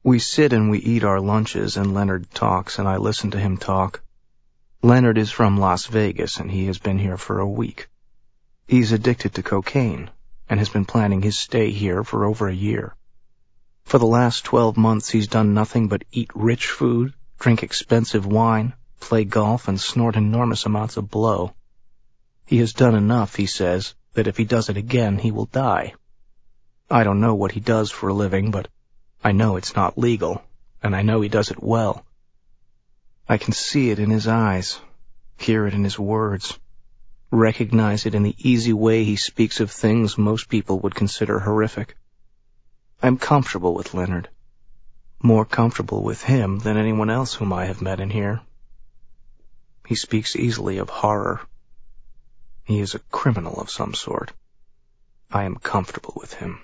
We sit and we eat our lunches, and Leonard talks, and I listen to him talk. Leonard is from Las Vegas, and he has been here for a week. He's addicted to cocaine, and has been planning his stay here for over a year. For the last 12 months, he's done nothing but eat rich food, drink expensive wine, play golf, and snort enormous amounts of blow. He has done enough, he says, that if he does it again, he will die. I don't know what he does for a living, but I know it's not legal, and I know he does it well. I can see it in his eyes, hear it in his words, recognize it in the easy way he speaks of things most people would consider horrific. I'm comfortable with Leonard, more comfortable with him than anyone else whom I have met in here. He speaks easily of horror. He is a criminal of some sort. I am comfortable with him.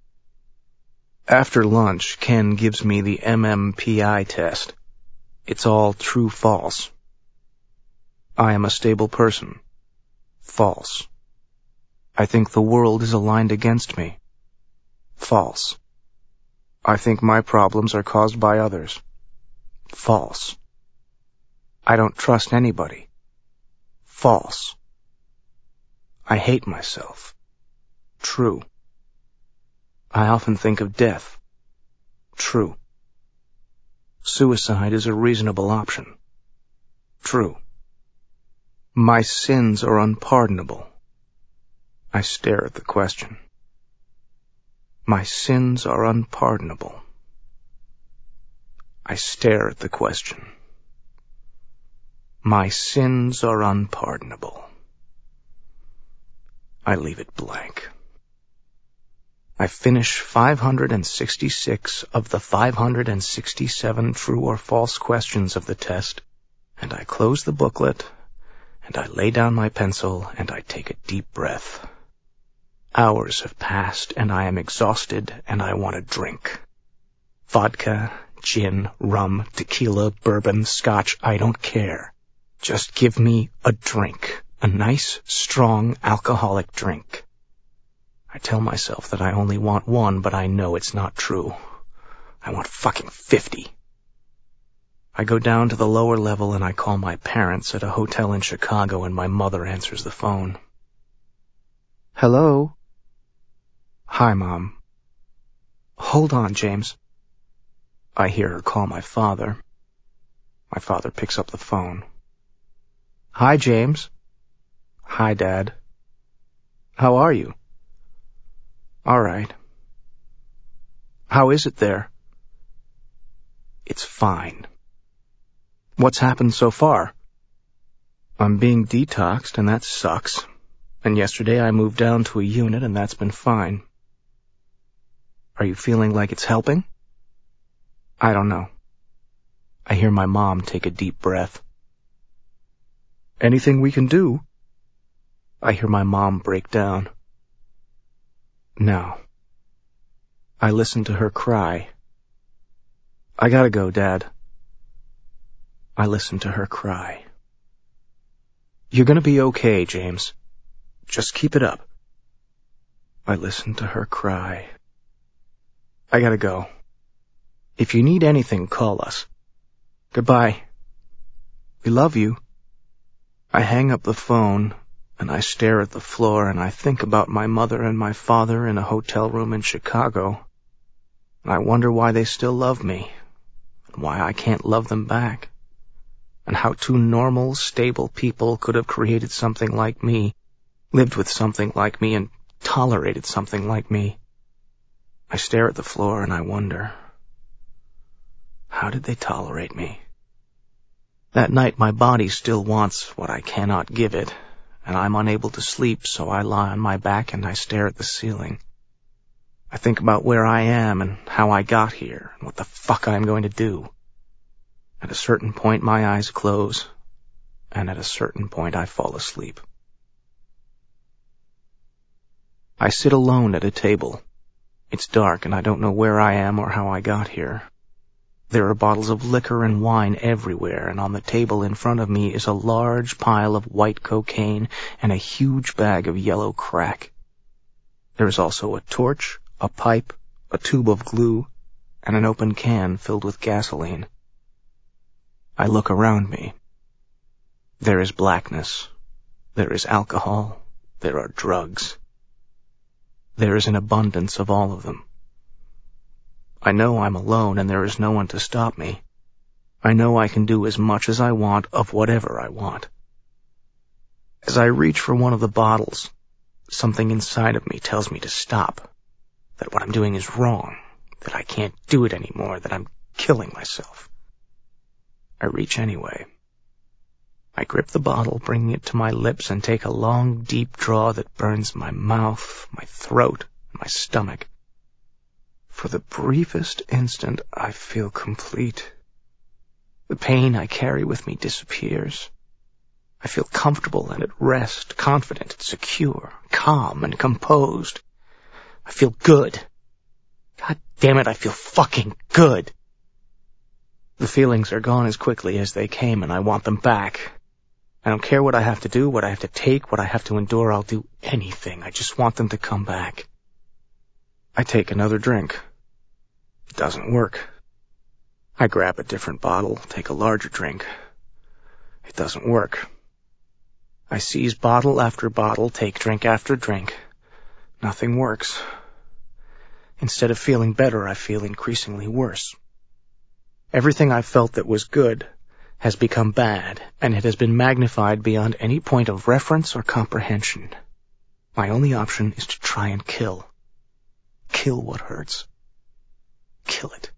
After lunch, Ken gives me the MMPI test. It's all true-false. I am a stable person. False. I think the world is aligned against me. False. I think my problems are caused by others. False. I don't trust anybody. False. I hate myself. True. I often think of death. True. Suicide is a reasonable option. True. My sins are unpardonable. I stare at the question. My sins are unpardonable. I stare at the question. My sins are unpardonable. I leave it blank. I finish 566 of the 567 true or false questions of the test, and I close the booklet, and I lay down my pencil, and I take a deep breath. Hours have passed, and I am exhausted, and I want a drink. Vodka, gin, rum, tequila, bourbon, scotch, I don't care. Just give me a drink, a nice, strong, alcoholic drink. I tell myself that I only want one, but I know it's not true. I want fucking 50. I go down to the lower level and I call my parents at a hotel in Chicago, and my mother answers the phone. Hello? Hi, Mom. Hold on, James. I hear her call my father. My father picks up the phone. Hi, James. Hi, Dad. How are you? All right. How is it there? It's fine. What's happened so far? I'm being detoxed, and that sucks. And yesterday I moved down to a unit, and that's been fine. Are you feeling like it's helping? I don't know. I hear my mom take a deep breath. Anything we can do? I hear my mom break down. No. I listen to her cry. I gotta go, Dad. I listen to her cry. You're gonna be okay, James. Just keep it up. I listen to her cry. I gotta go. If you need anything, call us. Goodbye. We love you. I hang up the phone, and I stare at the floor, and I think about my mother and my father in a hotel room in Chicago. And I wonder why they still love me, and why I can't love them back, and how two normal, stable people could have created something like me, lived with something like me, and tolerated something like me. I stare at the floor and I wonder, how did they tolerate me? That night my body still wants what I cannot give it, and I'm unable to sleep, so I lie on my back and I stare at the ceiling. I think about where I am and how I got here and what the fuck I'm going to do. At a certain point my eyes close, and at a certain point I fall asleep. I sit alone at a table. It's dark and I don't know where I am or how I got here. There are bottles of liquor and wine everywhere, and on the table in front of me is a large pile of white cocaine and a huge bag of yellow crack. There is also a torch, a pipe, a tube of glue, and an open can filled with gasoline. I look around me. There is blackness. There is alcohol. There are drugs. There is an abundance of all of them. I know I'm alone and there is no one to stop me. I know I can do as much as I want of whatever I want. As I reach for one of the bottles, something inside of me tells me to stop, that what I'm doing is wrong, that I can't do it anymore, that I'm killing myself. I reach anyway. I grip the bottle, bringing it to my lips, and take a long, deep draw that burns my mouth, my throat, and my stomach. For the briefest instant, I feel complete. The pain I carry with me disappears. I feel comfortable and at rest, confident and secure, calm and composed. I feel good. God damn it, I feel fucking good. The feelings are gone as quickly as they came, and I want them back. I don't care what I have to do, what I have to take, what I have to endure. I'll do anything. I just want them to come back. I take another drink. It doesn't work. I grab a different bottle, take a larger drink. It doesn't work. I seize bottle after bottle, take drink after drink. Nothing works. Instead of feeling better, I feel increasingly worse. Everything I felt that was good has become bad, and it has been magnified beyond any point of reference or comprehension. My only option is to try and kill. Kill what hurts. Kill it.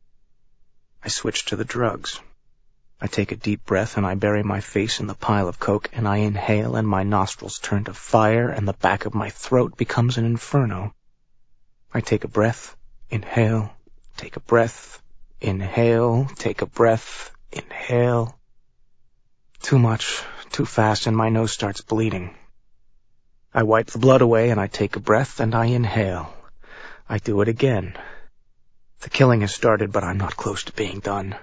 I switch to the drugs. I take a deep breath and I bury my face in the pile of coke and I inhale and my nostrils turn to fire and the back of my throat becomes an inferno. I take a breath, inhale, take a breath, inhale, take a breath, inhale. Too much, too fast, and my nose starts bleeding. I wipe the blood away and I take a breath and I inhale. I do it again. The killing has started, but I'm not close to being done.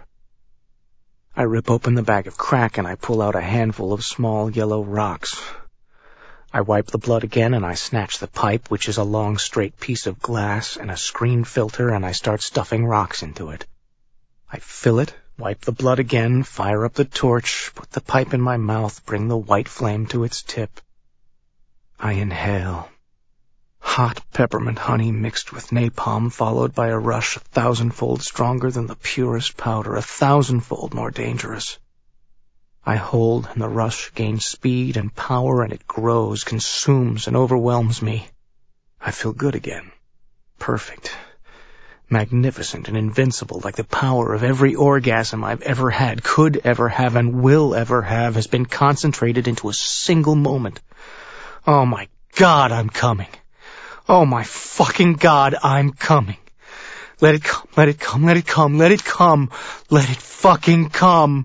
I rip open the bag of crack and I pull out a handful of small yellow rocks. I wipe the blood again and I snatch the pipe, which is a long straight piece of glass, and a screen filter, and I start stuffing rocks into it. I fill it, wipe the blood again, fire up the torch, put the pipe in my mouth, bring the white flame to its tip. I inhale. Hot peppermint honey mixed with napalm, followed by a rush 1,000-fold stronger than the purest powder, 1,000-fold more dangerous. I hold, and the rush gains speed and power, and it grows, consumes, and overwhelms me. I feel good again. Perfect. Magnificent and invincible, like the power of every orgasm I've ever had, could ever have, and will ever have, has been concentrated into a single moment. Oh my God, I'm coming. Oh my fucking God, I'm coming. Let it come, let it come, let it come, let it come, let it fucking come.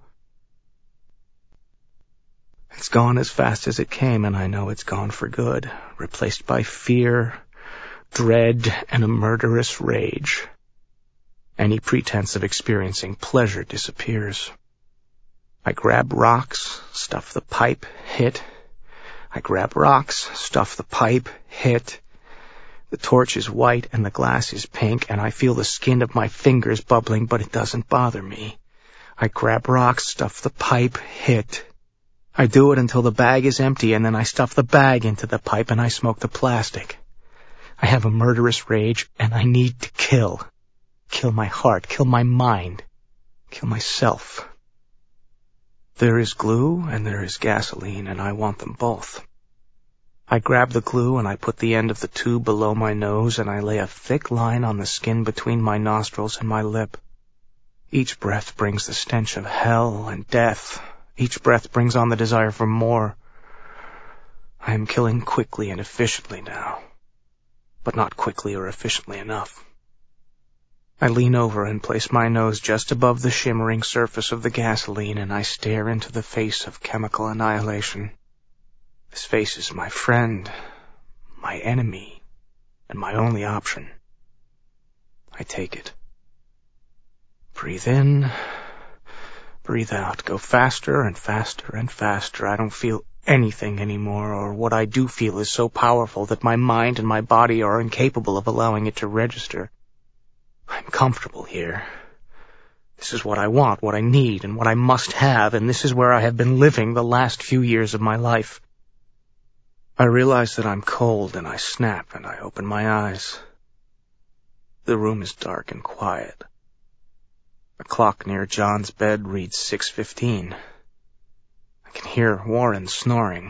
It's gone as fast as it came, and I know it's gone for good, replaced by fear, dread, and a murderous rage. Any pretense of experiencing pleasure disappears. I grab rocks, stuff the pipe, hit. I grab rocks, stuff the pipe, hit. The torch is white and the glass is pink, and I feel the skin of my fingers bubbling, but it doesn't bother me. I grab rocks, stuff the pipe, hit. I do it until the bag is empty, and then I stuff the bag into the pipe and I smoke the plastic. I have a murderous rage, and I need to kill. Kill my heart, kill my mind, kill myself. There is glue and there is gasoline, and I want them both. I grab the glue and I put the end of the tube below my nose and I lay a thick line on the skin between my nostrils and my lip. Each breath brings the stench of hell and death. Each breath brings on the desire for more. I am killing quickly and efficiently now, but not quickly or efficiently enough. I lean over and place my nose just above the shimmering surface of the gasoline and I stare into the face of chemical annihilation. This face is my friend, my enemy, and my only option. I take it. Breathe in, breathe out. Go faster and faster and faster. I don't feel anything anymore, or what I do feel is so powerful that my mind and my body are incapable of allowing it to register. I I'm comfortable here. This is what I want, what I need, and what I must have, and this is where I have been living the last few years of my life. I realize that I'm cold, and I snap, and I open my eyes. The room is dark and quiet. A clock near John's bed reads 6:15. I can hear Warren snoring.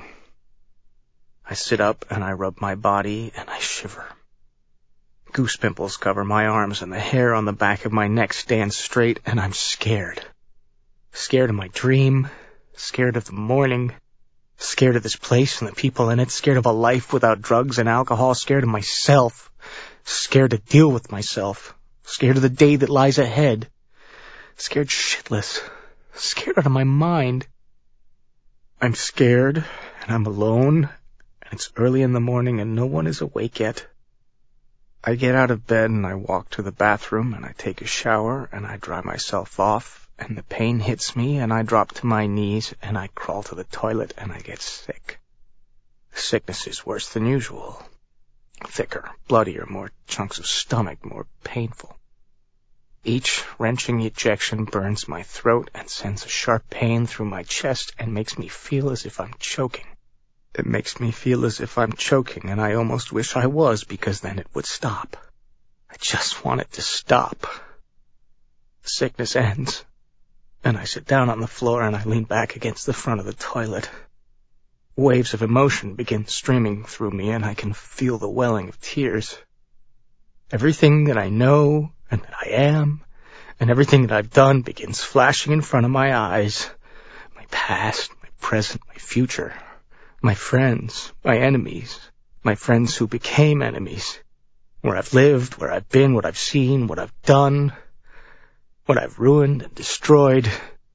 I sit up, and I rub my body, and I shiver. Goose pimples cover my arms, and the hair on the back of my neck stands straight, and I'm scared. Scared of my dream, scared of the morning, scared of this place and the people in it, scared of a life without drugs and alcohol, scared of myself, scared to deal with myself, scared of the day that lies ahead, scared shitless, scared out of my mind. I'm scared, and I'm alone, and it's early in the morning, and no one is awake yet. I get out of bed, and I walk to the bathroom, and I take a shower, and I dry myself off, and the pain hits me, and I drop to my knees, and I crawl to the toilet, and I get sick. The sickness is worse than usual. Thicker, bloodier, more chunks of stomach, more painful. Each wrenching ejection burns my throat and sends a sharp pain through my chest and makes me feel as if I'm choking. It makes me feel as if I'm choking, and I almost wish I was, because then it would stop. I just want it to stop. The sickness ends, and I sit down on the floor and I lean back against the front of the toilet. Waves of emotion begin streaming through me, and I can feel the welling of tears. Everything that I know and that I am, and everything that I've done begins flashing in front of my eyes. My past, my present, my future. My friends, my enemies, my friends who became enemies. Where I've lived, where I've been, what I've seen, what I've done, what I've ruined and destroyed.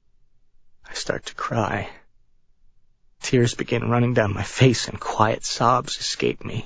I start to cry. Tears begin running down my face and quiet sobs escape me.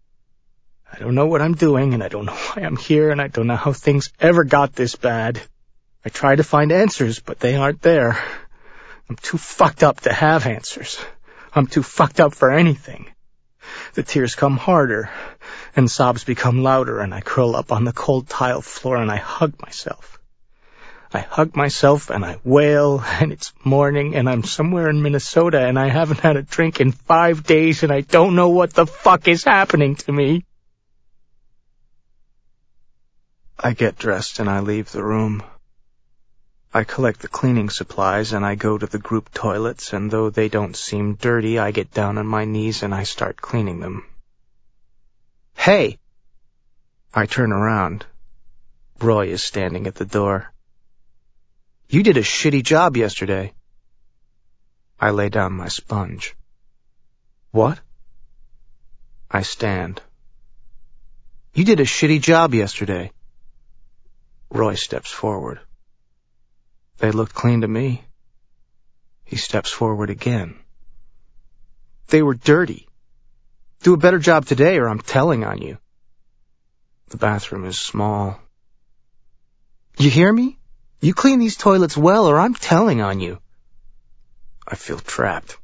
I don't know what I'm doing, and I don't know why I'm here, and I don't know how things ever got this bad. I try to find answers, but they aren't there. I'm too fucked up to have answers. I'm too fucked up for anything. The tears come harder, and sobs become louder, and I curl up on the cold tile floor and I hug myself. I hug myself and I wail, and it's morning, and I'm somewhere in Minnesota, and I haven't had a drink in 5 days, and I don't know what the fuck is happening to me. I get dressed and I leave the room. I collect the cleaning supplies, and I go to the group toilets, and though they don't seem dirty, I get down on my knees and I start cleaning them. Hey! I turn around. Roy is standing at the door. You did a shitty job yesterday. I lay down my sponge. What? I stand. You did a shitty job yesterday. Roy steps forward. They looked clean to me. He steps forward again. They were dirty. Do a better job today, or I'm telling on you. The bathroom is small. You hear me? You clean these toilets well, or I'm telling on you. I feel trapped.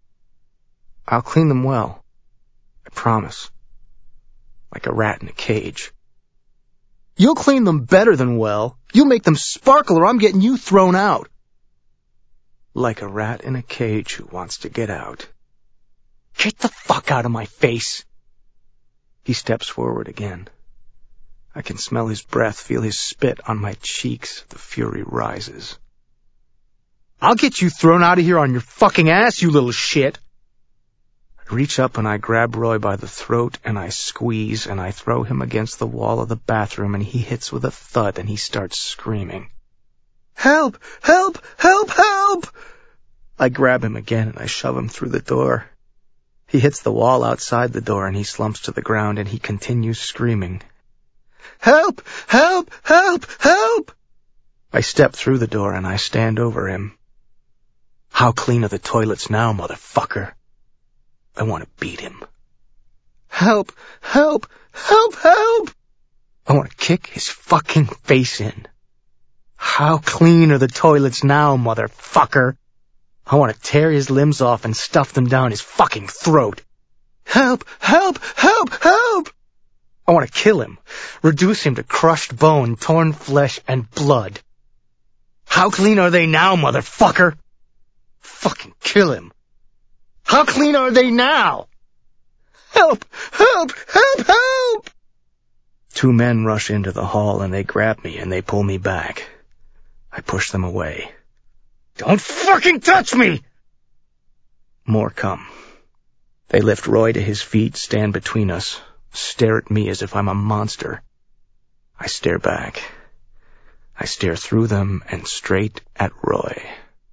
I'll clean them well. I promise. Like a rat in a cage. You'll clean them better than well. You'll make them sparkle, or I'm getting you thrown out. Like a rat in a cage who wants to get out. Get the fuck out of my face. He steps forward again. I can smell his breath, feel his spit on my cheeks. The fury rises. I'll get you thrown out of here on your fucking ass, you little shit. I reach up and I grab Roy by the throat, and I squeeze, and I throw him against the wall of the bathroom, and he hits with a thud, and he starts screaming. Help! Help! Help! Help! I grab him again, and I shove him through the door. He hits the wall outside the door, and he slumps to the ground, and he continues screaming. Help! Help! Help! Help! I step through the door, and I stand over him. How clean are the toilets now, motherfucker? I want to beat him. Help! Help! Help! Help! I want to kick his fucking face in. How clean are the toilets now, motherfucker? I want to tear his limbs off and stuff them down his fucking throat. Help! Help! Help! Help! I I want to kill him, reduce him to crushed bone, torn flesh, and blood. How clean are they now, motherfucker? Fucking kill him. How clean are they now? Help! Help! Help! Help! Two men rush into the hall and they grab me and they pull me back. I push them away. Don't fucking touch me! More come. They lift Roy to his feet, stand between us, stare at me as if I'm a monster. I stare back. I stare through them and straight at Roy.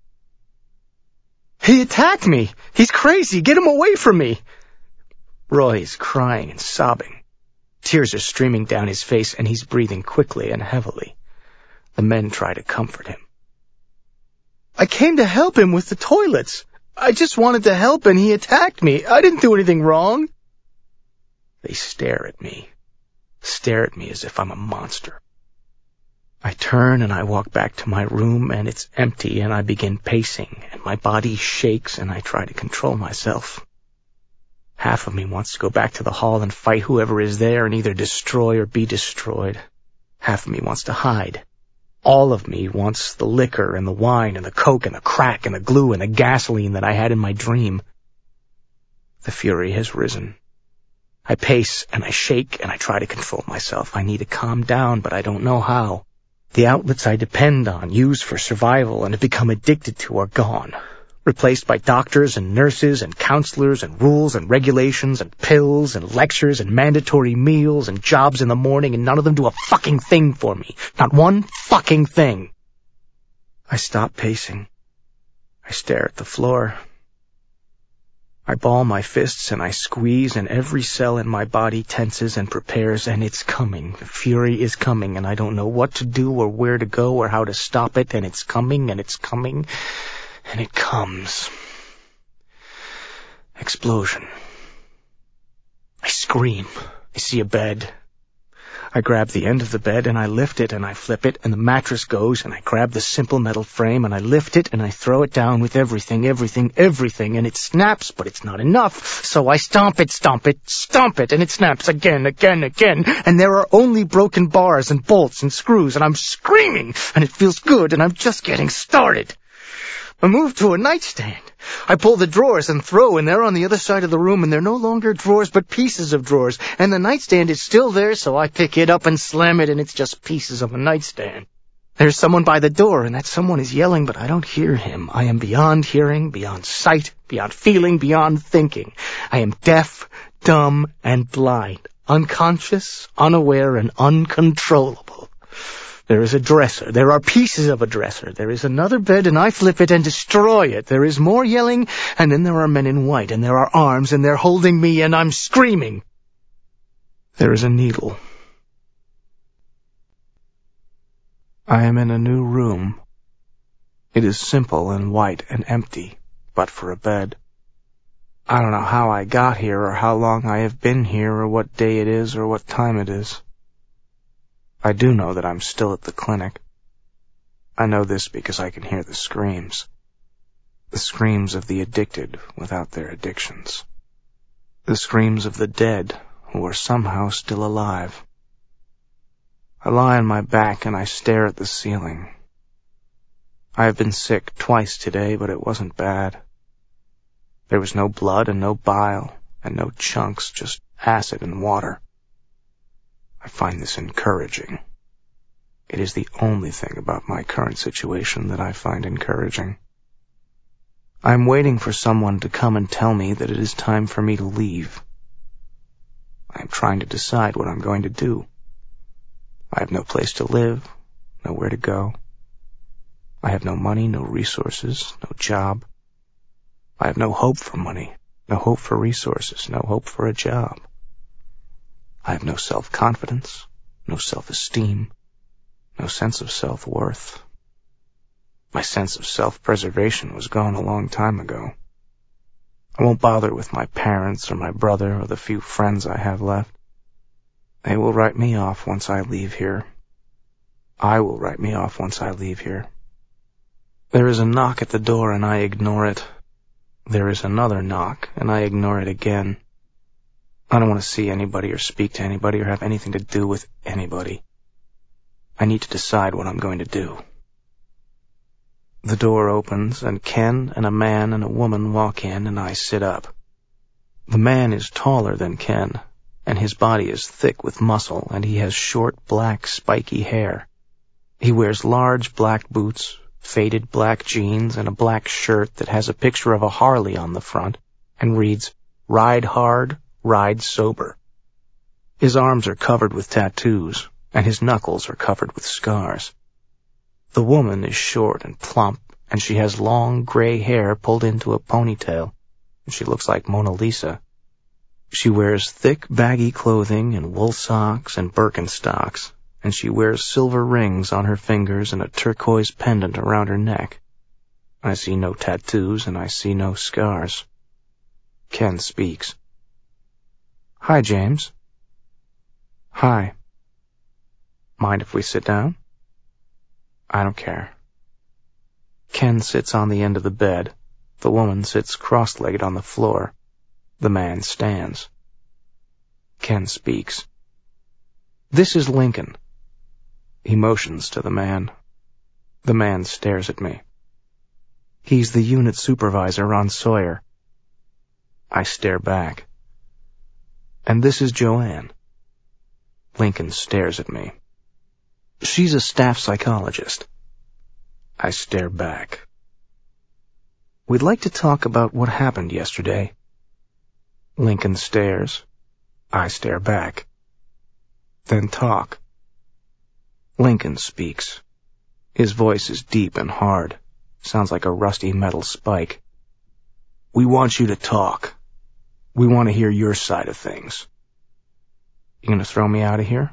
He attacked me! He's crazy! Get him away from me! Roy is crying and sobbing. Tears are streaming down his face and he's breathing quickly and heavily. The men try to comfort him. I came to help him with the toilets. I just wanted to help and he attacked me. I didn't do anything wrong. They stare at me as if I'm a monster. I turn and I walk back to my room and it's empty and I begin pacing and my body shakes and I try to control myself. Half of me wants to go back to the hall and fight whoever is there and either destroy or be destroyed. Half of me wants to hide. All of me wants the liquor and the wine and the coke and the crack and the glue and the gasoline that I had in my dream. The fury has risen. I pace and I shake and I try to control myself. I need to calm down, but I don't know how. The outlets I depend on, use for survival, and have become addicted to are gone. Replaced by doctors and nurses and counselors and rules and regulations and pills and lectures and mandatory meals and jobs in the morning, and none of them do a fucking thing for me. Not one fucking thing. I stop pacing. I stare at the floor. I ball my fists and I squeeze and every cell in my body tenses and prepares, and it's coming. The fury is coming and I don't know what to do or where to go or how to stop it, and it's coming and it's coming. And it comes. Explosion. I scream. I see a bed. I grab the end of the bed and I lift it and I flip it and the mattress goes, and I grab the simple metal frame and I lift it and I throw it down with everything, and it snaps, but it's not enough. So I stomp it, and it snaps again, and there are only broken bars and bolts and screws, and I'm screaming and it feels good and I'm just getting started. I move to a nightstand. I pull the drawers and throw, and they're on the other side of the room, and they're no longer drawers but pieces of drawers, and the nightstand is still there, so I pick it up and slam it, and it's just pieces of a nightstand. There's someone by the door, and that someone is yelling, but I don't hear him. I am beyond hearing, beyond sight, beyond feeling, beyond thinking. I am deaf, dumb, and blind, unconscious, unaware, and uncontrollable. There is a dresser. There are pieces of a dresser. There is another bed, and I flip it and destroy it. There is more yelling, and then there are men in white, and there are arms, and they're holding me, and I'm screaming. There is a needle. I am in a new room. It is simple and white and empty, but for a bed. I don't know how I got here, or how long I have been here, or what day it is, or what time it is. I do know that I'm still at the clinic. I know this because I can hear the screams. The screams of the addicted without their addictions. The screams of the dead who are somehow still alive. I lie on my back and I stare at the ceiling. I have been sick twice today, but it wasn't bad. There was no blood and no bile and no chunks, just acid and water. I find this encouraging. It is the only thing about my current situation that I find encouraging. I am waiting for someone to come and tell me that it is time for me to leave. I am trying to decide what I'm going to do. I have no place to live, nowhere to go. I have no money, no resources, no job. I have no hope for money, no hope for resources, no hope for a job. I have no self-confidence, no self-esteem, no sense of self-worth. My sense of self-preservation was gone a long time ago. I won't bother with my parents or my brother or the few friends I have left. They will write me off once I leave here. I will write me off once I leave here. There is a knock at the door and I ignore it. There is another knock and I ignore it again. I don't want to see anybody or speak to anybody or have anything to do with anybody. I need to decide what I'm going to do. The door opens, and Ken and a man and a woman walk in, and I sit up. The man is taller than Ken, and his body is thick with muscle, and he has short, black, spiky hair. He wears large black boots, faded black jeans, and a black shirt that has a picture of a Harley on the front and reads, "Ride hard, ride sober." His arms are covered with tattoos, and his knuckles are covered with scars. The woman is short and plump, and she has long gray hair pulled into a ponytail, and she looks like Mona Lisa. She wears thick, baggy clothing and wool socks and Birkenstocks, and she wears silver rings on her fingers and a turquoise pendant around her neck. I see no tattoos, and I see no scars. Ken speaks. "Hi, James." "Hi. Mind if we sit down?" "I don't care." Ken sits on the end of the bed. The woman sits cross-legged on the floor. The man stands. Ken speaks. "This is Lincoln." He motions to the man. The man stares at me. "He's the unit supervisor on Sawyer." I stare back. "And this is Joanne." Lincoln stares at me. "She's a staff psychologist." I stare back. "We'd like to talk about what happened yesterday." Lincoln stares. I stare back. "Then talk." Lincoln speaks. His voice is deep and hard. Sounds like a rusty metal spike. "We want you to talk. We want to hear your side of things." "You gonna throw me out of here?"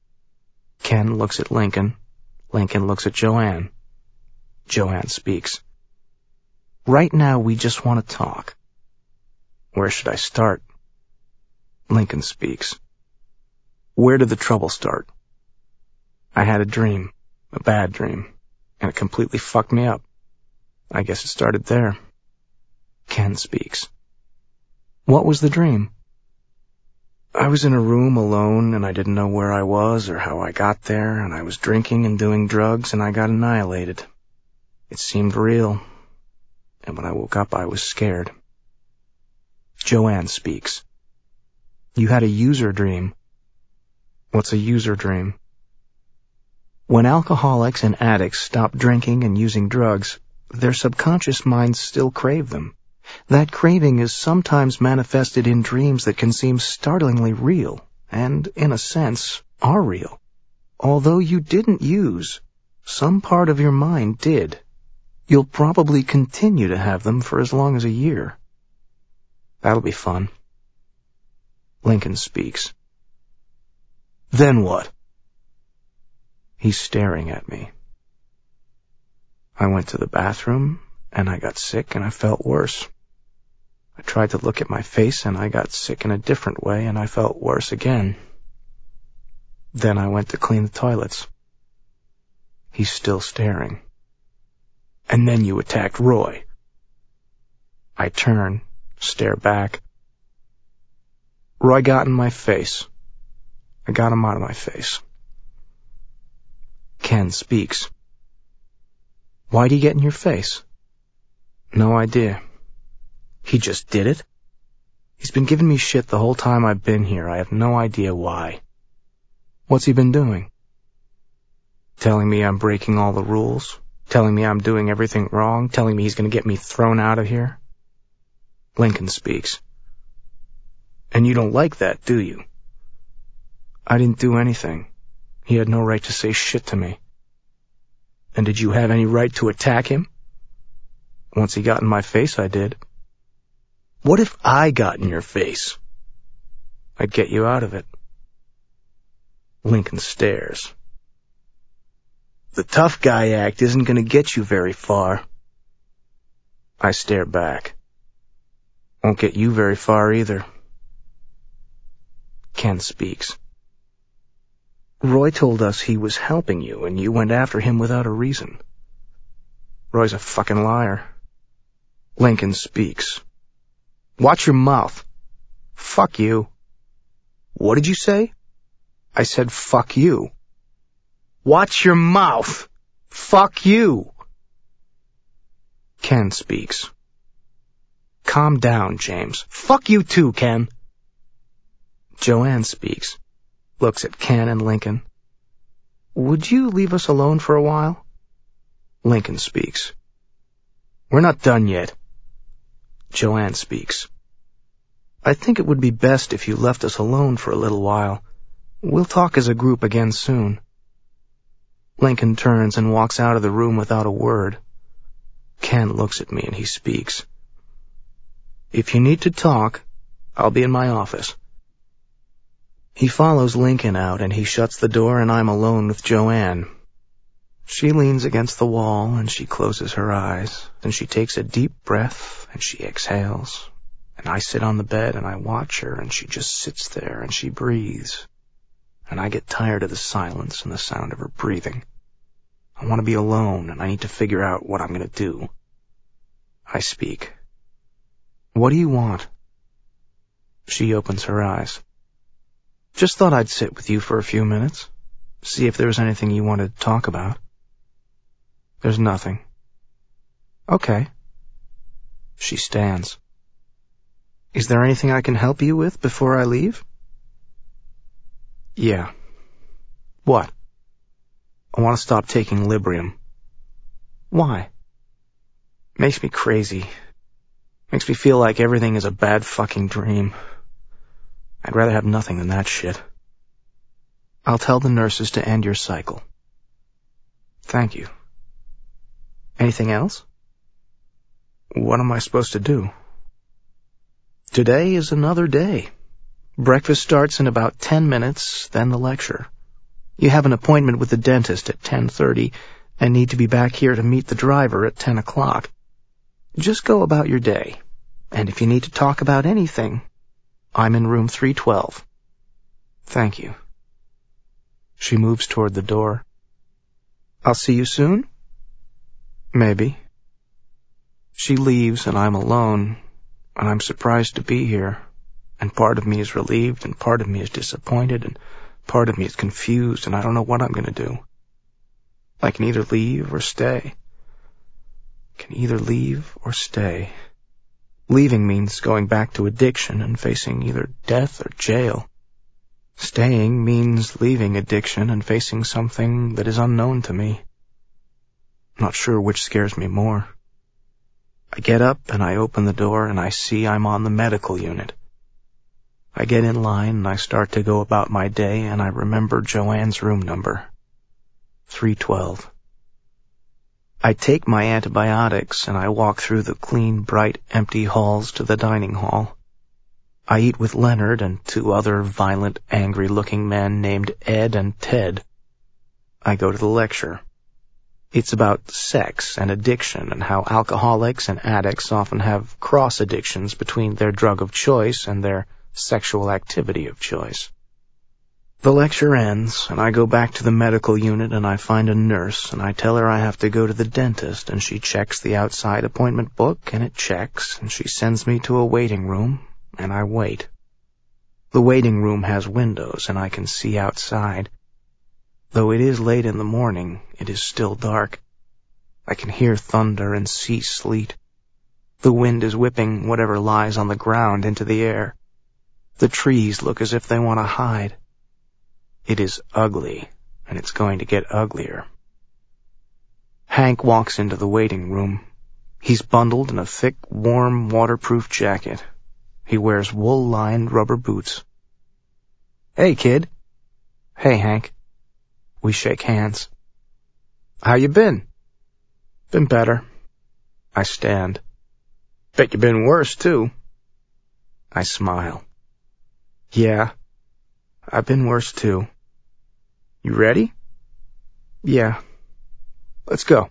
Ken looks at Lincoln. Lincoln looks at Joanne. Joanne speaks. "Right now we just want to talk." "Where should I start?" Lincoln speaks. "Where did the trouble start?" "I had a dream, a bad dream, and it completely fucked me up. I guess it started there." Ken speaks. "What was the dream?" "I was in a room alone, and I didn't know where I was or how I got there, and I was drinking and doing drugs, and I got annihilated. It seemed real, and when I woke up, I was scared." Joanne speaks. "You had a user dream." "What's a user dream?" "When alcoholics and addicts stop drinking and using drugs, their subconscious minds still crave them. That craving is sometimes manifested in dreams that can seem startlingly real, and, in a sense, are real. Although you didn't use, some part of your mind did. You'll probably continue to have them for as long as a year." "That'll be fun." Lincoln speaks. "Then what?" He's staring at me. "I went to the bathroom, and I got sick, and I felt worse. I tried to look at my face, and I got sick in a different way, and I felt worse again. Then I went to clean the toilets." He's still staring. "And then you attacked Roy." I turn, stare back. "Roy got in my face. I got him out of my face." Ken speaks. "Why'd he get in your face?" "No idea. He just did it. He's been giving me shit the whole time I've been here. I have no idea why." "What's he been doing?" "Telling me I'm breaking all the rules, telling me I'm doing everything wrong, telling me he's going to get me thrown out of here." Lincoln speaks. "And you don't like that, do you?" "I didn't do anything. He had no right to say shit to me." "And did you have any right to attack him?" "Once he got in my face, I did." "What if I got in your face?" "I'd get you out of it." Lincoln stares. "The tough guy act isn't going to get you very far." I stare back. "Won't get you very far either." Ken speaks. "Roy told us he was helping you, and you went after him without a reason." "Roy's a fucking liar." Lincoln speaks. "Watch your mouth." "Fuck you." What did you say? I said, fuck you. Watch your mouth. Fuck you. Ken speaks. Calm down, James. Fuck you too, Ken. Joanne speaks, looks at Ken and Lincoln. Would you leave us alone for a while? Lincoln speaks. We're not done yet. Joanne speaks. I think it would be best if you left us alone for a little while. We'll talk as a group again soon. Lincoln turns and walks out of the room without a word. Ken looks at me and he speaks. If you need to talk, I'll be in my office. He follows Lincoln out and he shuts the door and I'm alone with Joanne. She leans against the wall and she closes her eyes and she takes a deep breath and she exhales. And I sit on the bed and I watch her and she just sits there and she breathes. And I get tired of the silence and the sound of her breathing. I want to be alone and I need to figure out what I'm going to do. I speak. What do you want? She opens her eyes. Just thought I'd sit with you for a few minutes. See if there was anything you wanted to talk about. There's nothing. Okay. She stands. Is there anything I can help you with before I leave? Yeah. What? I want to stop taking Librium. Why? Makes me crazy. Makes me feel like everything is a bad fucking dream. I'd rather have nothing than that shit. I'll tell the nurses to end your cycle. Thank you. Anything else? What am I supposed to do? Today is another day. Breakfast starts in about 10 minutes, then the lecture. You have an appointment with the dentist at 10:30 and need to be back here to meet the driver at 10 o'clock. Just go about your day. And if you need to talk about anything, I'm in room 312. Thank you. She moves toward the door. I'll see you soon? Maybe. She leaves and I'm alone, and I'm surprised to be here. And part of me is relieved, and part of me is disappointed, and part of me is confused, and I don't know what I'm going to do. I can either leave or stay. Can either leave or stay. Leaving means going back to addiction and facing either death or jail. Staying means leaving addiction and facing something that is unknown to me. Not sure which scares me more. I get up and I open the door and I see I'm on the medical unit. I get in line and I start to go about my day and I remember Joanne's room number. 312. I take my antibiotics and I walk through the clean, bright, empty halls to the dining hall. I eat with Leonard and two other violent, angry-looking men named Ed and Ted. I go to the lecture. It's about sex and addiction and how alcoholics and addicts often have cross-addictions between their drug of choice and their sexual activity of choice. The lecture ends, and I go back to the medical unit and I find a nurse, and I tell her I have to go to the dentist, and she checks the outside appointment book, and it checks, and she sends me to a waiting room, and I wait. The waiting room has windows, and I can see outside. Though it is late in the morning, it is still dark. I can hear thunder and see sleet. The wind is whipping whatever lies on the ground into the air. The trees look as if they want to hide. It is ugly, and it's going to get uglier. Hank walks into the waiting room. He's bundled in a thick, warm, waterproof jacket. He wears wool-lined rubber boots. Hey, kid. Hey, Hank. We shake hands. How you been? Been better. I stand. Bet you been worse, too. I smile. Yeah, I've been worse, too. You ready? Yeah. Let's go.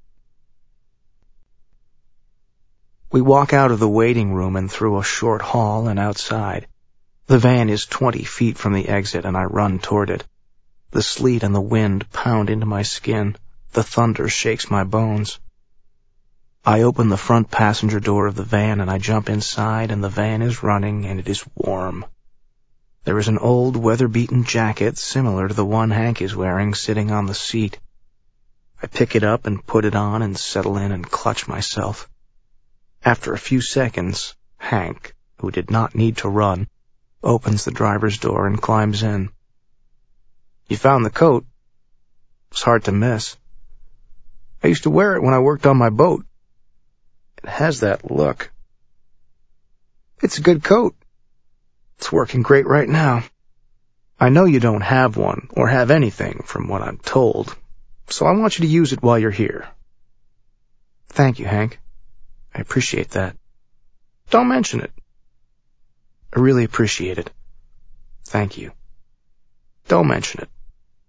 We walk out of the waiting room and through a short hall and outside. The van is 20 feet from the exit and I run toward it. The sleet and the wind pound into my skin. The thunder shakes my bones. I open the front passenger door of the van and I jump inside and the van is running and it is warm. There is an old, weather-beaten jacket similar to the one Hank is wearing sitting on the seat. I pick it up and put it on and settle in and clutch myself. After a few seconds, Hank, who did not need to run, opens the driver's door and climbs in. "You found the coat?" "It's hard to miss. I used to wear it when I worked on my boat. It has that look. It's a good coat. It's working great right now. I know you don't have one or have anything from what I'm told, so I want you to use it while you're here." "Thank you, Hank. I appreciate that." "Don't mention it." "I really appreciate it. Thank you." "Don't mention it."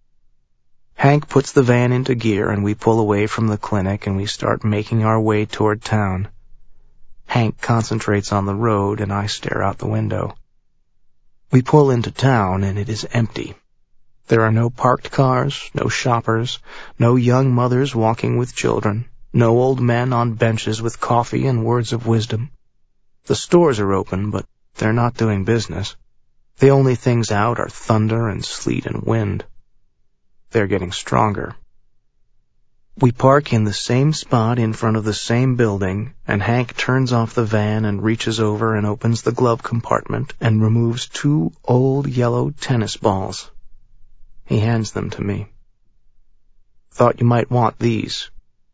Hank puts the van into gear and we pull away from the clinic and we start making our way toward town. Hank concentrates on the road and I stare out the window. We pull into town and it is empty. There are no parked cars, no shoppers, no young mothers walking with children, no old men on benches with coffee and words of wisdom. The stores are open, but they're not doing business. The only things out are thunder and sleet and wind. They're getting stronger. We park in the same spot in front of the same building, and Hank turns off the van and reaches over and opens the glove compartment and removes 2 old yellow tennis balls. He hands them to me. "Thought you might want these."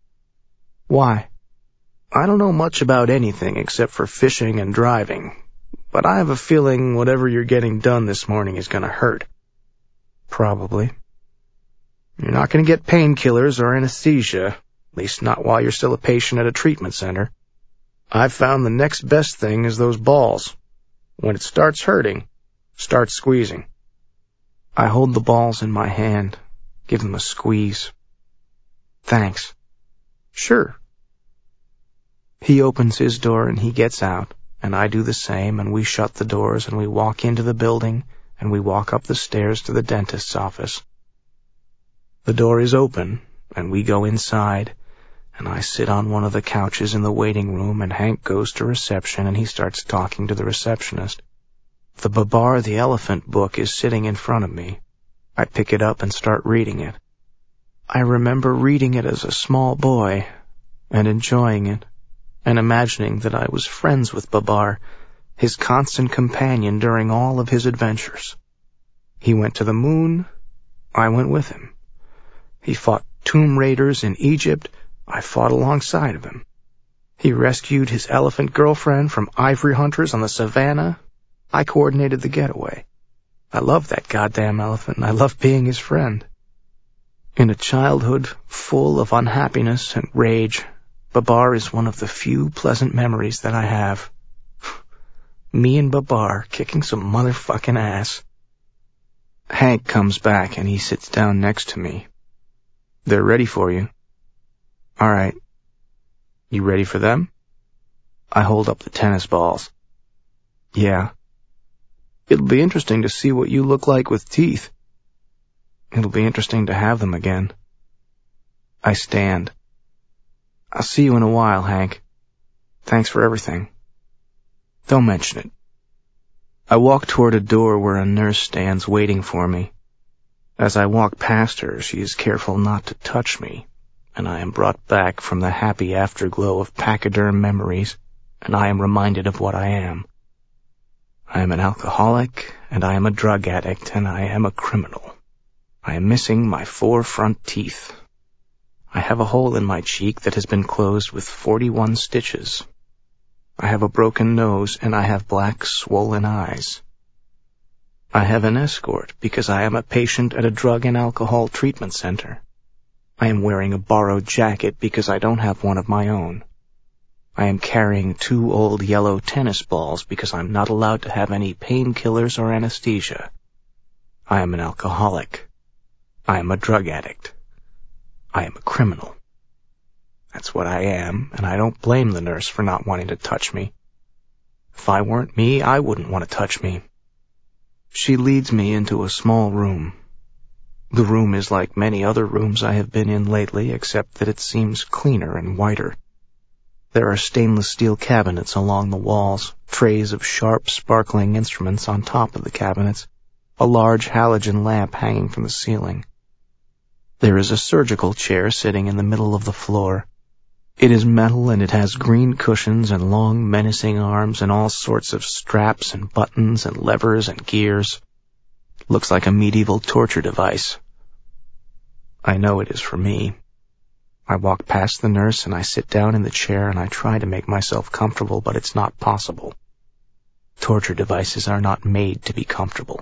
"Why?" "I don't know much about anything except for fishing and driving, but I have a feeling whatever you're getting done this morning is going to hurt." "Probably." "You're not going to get painkillers or anesthesia, at least not while you're still a patient at a treatment center. I've found the next best thing is those balls. When it starts hurting, start squeezing." I hold the balls in my hand, give them a squeeze. "Thanks." "Sure." He opens his door and he gets out, and I do the same, and we shut the doors and we walk into the building and we walk up the stairs to the dentist's office. The door is open, and we go inside, and I sit on one of the couches in the waiting room, and Hank goes to reception, and he starts talking to the receptionist. The Babar the Elephant book is sitting in front of me. I pick it up and start reading it. I remember reading it as a small boy, and enjoying it, and imagining that I was friends with Babar, his constant companion during all of his adventures. He went to the moon, I went with him. He fought tomb raiders in Egypt, I fought alongside of him. He rescued his elephant girlfriend from ivory hunters on the savannah, I coordinated the getaway. I love that goddamn elephant, and I love being his friend. In a childhood full of unhappiness and rage, Babar is one of the few pleasant memories that I have. Me and Babar kicking some motherfucking ass. Hank comes back and he sits down next to me. "They're ready for you." "All right." "You ready for them?" I hold up the tennis balls. "Yeah." "It'll be interesting to see what you look like with teeth." "It'll be interesting to have them again." I stand. "I'll see you in a while, Hank. Thanks for everything." "Don't mention it." I walk toward a door where a nurse stands waiting for me. As I walk past her, she is careful not to touch me, and I am brought back from the happy afterglow of pachyderm memories, and I am reminded of what I am. I am an alcoholic, and I am a drug addict, and I am a criminal. I am missing my 4 front teeth. I have a hole in my cheek that has been closed with 41 stitches. I have a broken nose, and I have black, swollen eyes. I have an escort because I am a patient at a drug and alcohol treatment center. I am wearing a borrowed jacket because I don't have one of my own. I am carrying 2 old yellow tennis balls because I'm not allowed to have any painkillers or anesthesia. I am an alcoholic. I am a drug addict. I am a criminal. That's what I am, and I don't blame the nurse for not wanting to touch me. If I weren't me, I wouldn't want to touch me. She leads me into a small room. The room is like many other rooms I have been in lately, except that it seems cleaner and whiter. There are stainless steel cabinets along the walls, trays of sharp, sparkling instruments on top of the cabinets, a large halogen lamp hanging from the ceiling. There is a surgical chair sitting in the middle of the floor. It is metal and it has green cushions and long, menacing arms and all sorts of straps and buttons and levers and gears. Looks like a medieval torture device. I know it is for me. I walk past the nurse and I sit down in the chair and I try to make myself comfortable, but it's not possible. Torture devices are not made to be comfortable.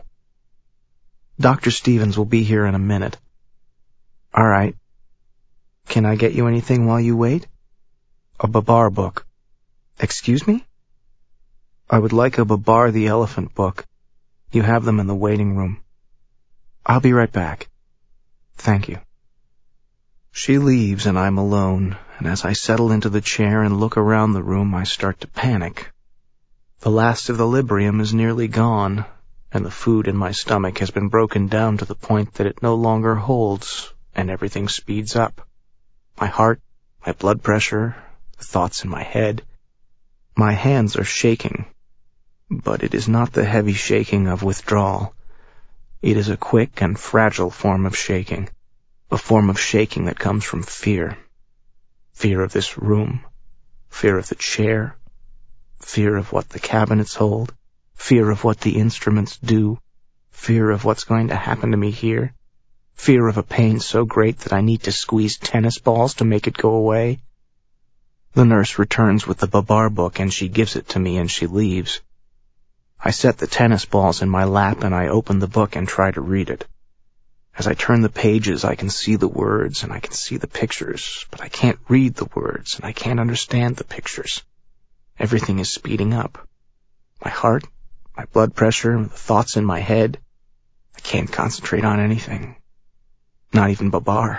Dr. Stevens will be here in a minute. All right. Can I get you anything while you wait? A Babar book. Excuse me? I would like a Babar the Elephant book. You have them in the waiting room. I'll be right back. Thank you. She leaves and I'm alone, and as I settle into the chair and look around the room, I start to panic. The last of the Librium is nearly gone, and the food in my stomach has been broken down to the point that it no longer holds, and everything speeds up. My heart, my blood pressure, the thoughts in my head. My hands are shaking, but it is not the heavy shaking of withdrawal. It is a quick and fragile form of shaking, a form of shaking that comes from fear. Fear of this room, fear of the chair, fear of what the cabinets hold, fear of what the instruments do, fear of what's going to happen to me here, fear of a pain so great that I need to squeeze tennis balls to make it go away. The nurse returns with the Babar book and she gives it to me and she leaves. I set the tennis balls in my lap and I open the book and try to read it. As I turn the pages, I can see the words and I can see the pictures, but I can't read the words and I can't understand the pictures. Everything is speeding up. My heart, my blood pressure, the thoughts in my head. I can't concentrate on anything. Not even Babar.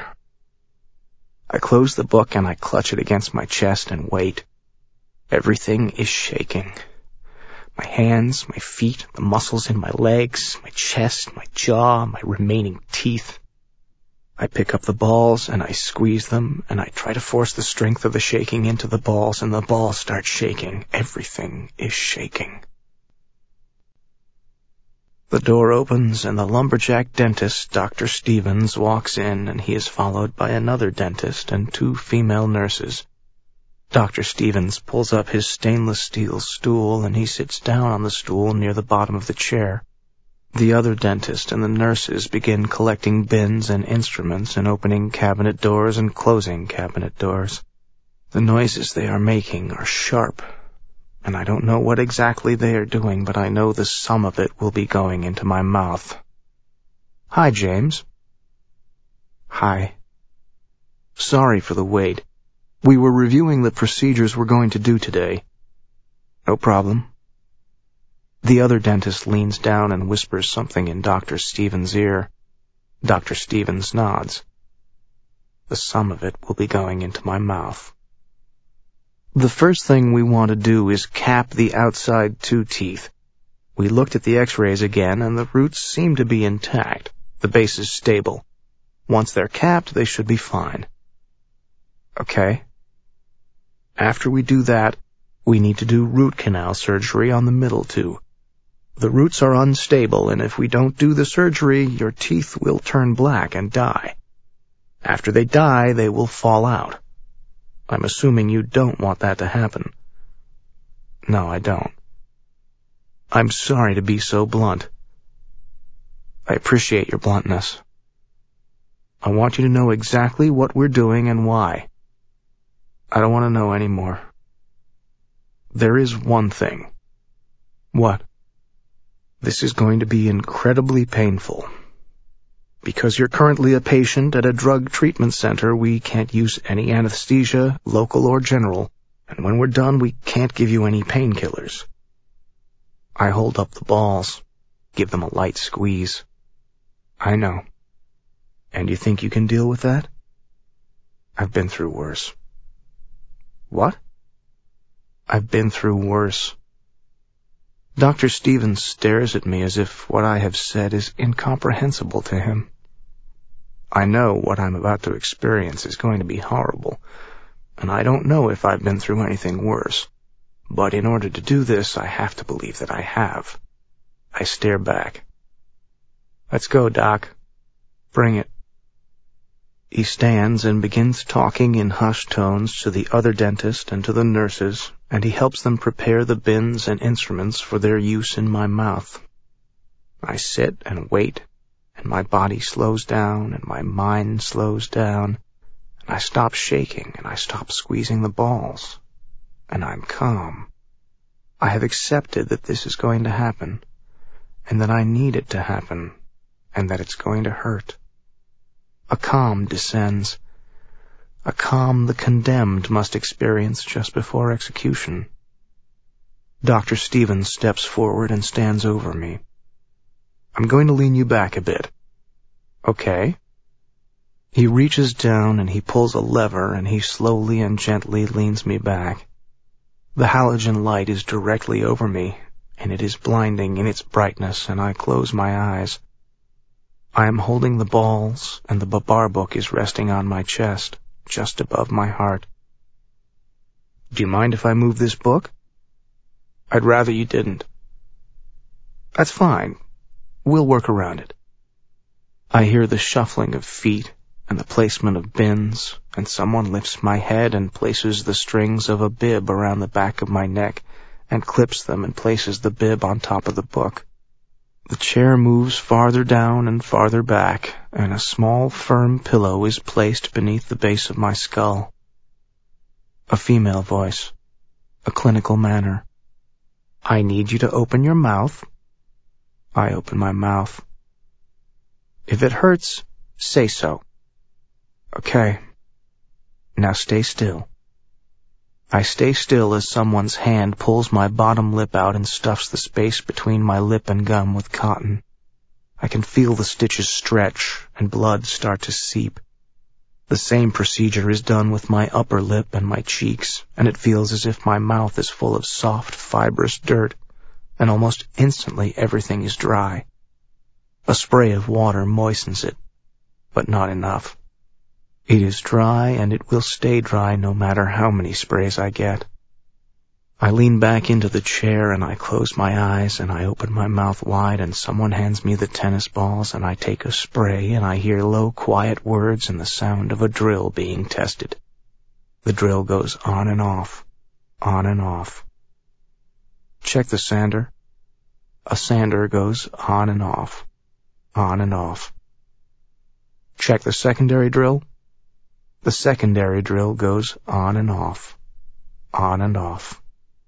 I close the book and I clutch it against my chest and wait. Everything is shaking. My hands, my feet, the muscles in my legs, my chest, my jaw, my remaining teeth. I pick up the balls and I squeeze them and I try to force the strength of the shaking into the balls and the balls start shaking. Everything is shaking. The door opens and the lumberjack dentist, Dr. Stevens, walks in and he is followed by another dentist and 2 female nurses. Dr. Stevens pulls up his stainless steel stool and he sits down on the stool near the bottom of the chair. The other dentist and the nurses begin collecting bins and instruments and opening cabinet doors and closing cabinet doors. The noises they are making are sharp, and I don't know what exactly they are doing, but I know the sum of it will be going into my mouth. Hi, James. Hi. Sorry for the wait. We were reviewing the procedures we're going to do today. No problem. The other dentist leans down and whispers something in Dr. Stevens' ear. Dr. Stevens nods. The sum of it will be going into my mouth. The first thing we want to do is cap the outside 2 teeth. We looked at the x-rays again, and the roots seem to be intact. The base is stable. Once they're capped, they should be fine. Okay. After we do that, we need to do root canal surgery on the middle 2. The roots are unstable, and if we don't do the surgery, your teeth will turn black and die. After they die, they will fall out. I'm assuming you don't want that to happen. No, I don't. I'm sorry to be so blunt. I appreciate your bluntness. I want you to know exactly what we're doing and why. I don't want to know any more. There is one thing. What? This is going to be incredibly painful. Because you're currently a patient at a drug treatment center, we can't use any anesthesia, local or general, and when we're done, we can't give you any painkillers. I hold up the balls, give them a light squeeze. I know. And you think you can deal with that? I've been through worse. What? I've been through worse. Dr. Stevens stares at me as if what I have said is incomprehensible to him. I know what I'm about to experience is going to be horrible, and I don't know if I've been through anything worse. But in order to do this, I have to believe that I have. I stare back. "Let's go, Doc. Bring it." He stands and begins talking in hushed tones to the other dentist and to the nurses, and he helps them prepare the bins and instruments for their use in my mouth. I sit and wait, and my body slows down, and my mind slows down, and I stop shaking, and I stop squeezing the balls, and I'm calm. I have accepted that this is going to happen, and that I need it to happen, and that it's going to hurt. A calm descends, a calm the condemned must experience just before execution. Dr. Stevens steps forward and stands over me. "I'm going to lean you back a bit." "Okay." He reaches down and he pulls a lever and he slowly and gently leans me back. The halogen light is directly over me, and it is blinding in its brightness, and I close my eyes. I am holding the balls, and the Babar book is resting on my chest, just above my heart. "Do you mind if I move this book?" "I'd rather you didn't." "That's fine. We'll work around it." I hear the shuffling of feet and the placement of bins, and someone lifts my head and places the strings of a bib around the back of my neck and clips them and places the bib on top of the book. The chair moves farther down and farther back, and a small, firm pillow is placed beneath the base of my skull. A female voice, a clinical manner. "I need you to open your mouth." I open my mouth. "If it hurts, say so." "Okay. Now stay still." I stay still as someone's hand pulls my bottom lip out and stuffs the space between my lip and gum with cotton. I can feel the stitches stretch and blood start to seep. The same procedure is done with my upper lip and my cheeks, and it feels as if my mouth is full of soft, fibrous dirt, and almost instantly everything is dry. A spray of water moistens it, but not enough. It is dry, and it will stay dry no matter how many sprays I get. I lean back into the chair, and I close my eyes, and I open my mouth wide, and someone hands me the tennis balls, and I take a spray, and I hear low, quiet words and the sound of a drill being tested. The drill goes on and off, on and off. "Check the sander." A sander goes on and off, on and off. "Check the secondary drill." The secondary drill goes on and off, on and off.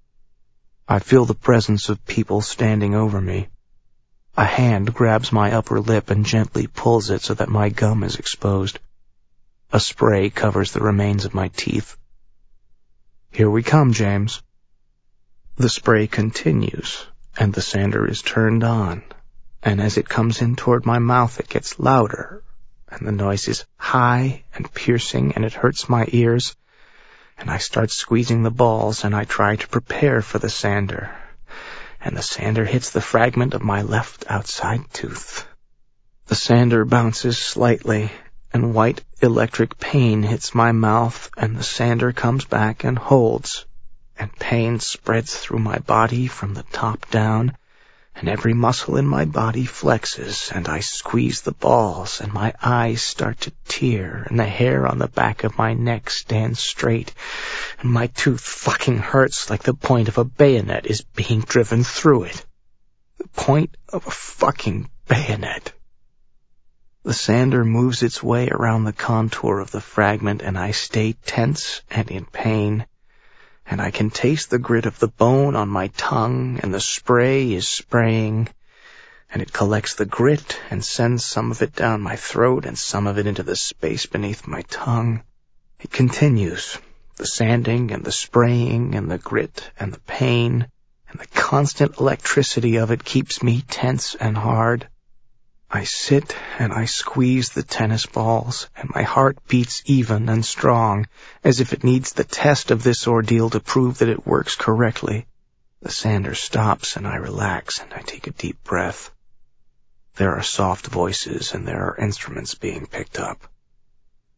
I feel the presence of people standing over me. A hand grabs my upper lip and gently pulls it so that my gum is exposed. A spray covers the remains of my teeth. "Here we come, James." The spray continues, and the sander is turned on, and as it comes in toward my mouth it gets louder, and the noise is high and piercing, and it hurts my ears, and I start squeezing the balls, and I try to prepare for the sander, and the sander hits the fragment of my left outside tooth. The sander bounces slightly, and white electric pain hits my mouth, and the sander comes back and holds, and pain spreads through my body from the top down, and every muscle in my body flexes, and I squeeze the balls, and my eyes start to tear, and the hair on the back of my neck stands straight, and my tooth fucking hurts like the point of a bayonet is being driven through it. The point of a fucking bayonet. The sander moves its way around the contour of the fragment, and I stay tense and in pain, and I can taste the grit of the bone on my tongue, and the spray is spraying, and it collects the grit and sends some of it down my throat and some of it into the space beneath my tongue. It continues, the sanding and the spraying and the grit and the pain, and the constant electricity of it keeps me tense and hard. I sit and I squeeze the tennis balls, and my heart beats even and strong, as if it needs the test of this ordeal to prove that it works correctly. The sander stops, and I relax, and I take a deep breath. There are soft voices, and there are instruments being picked up.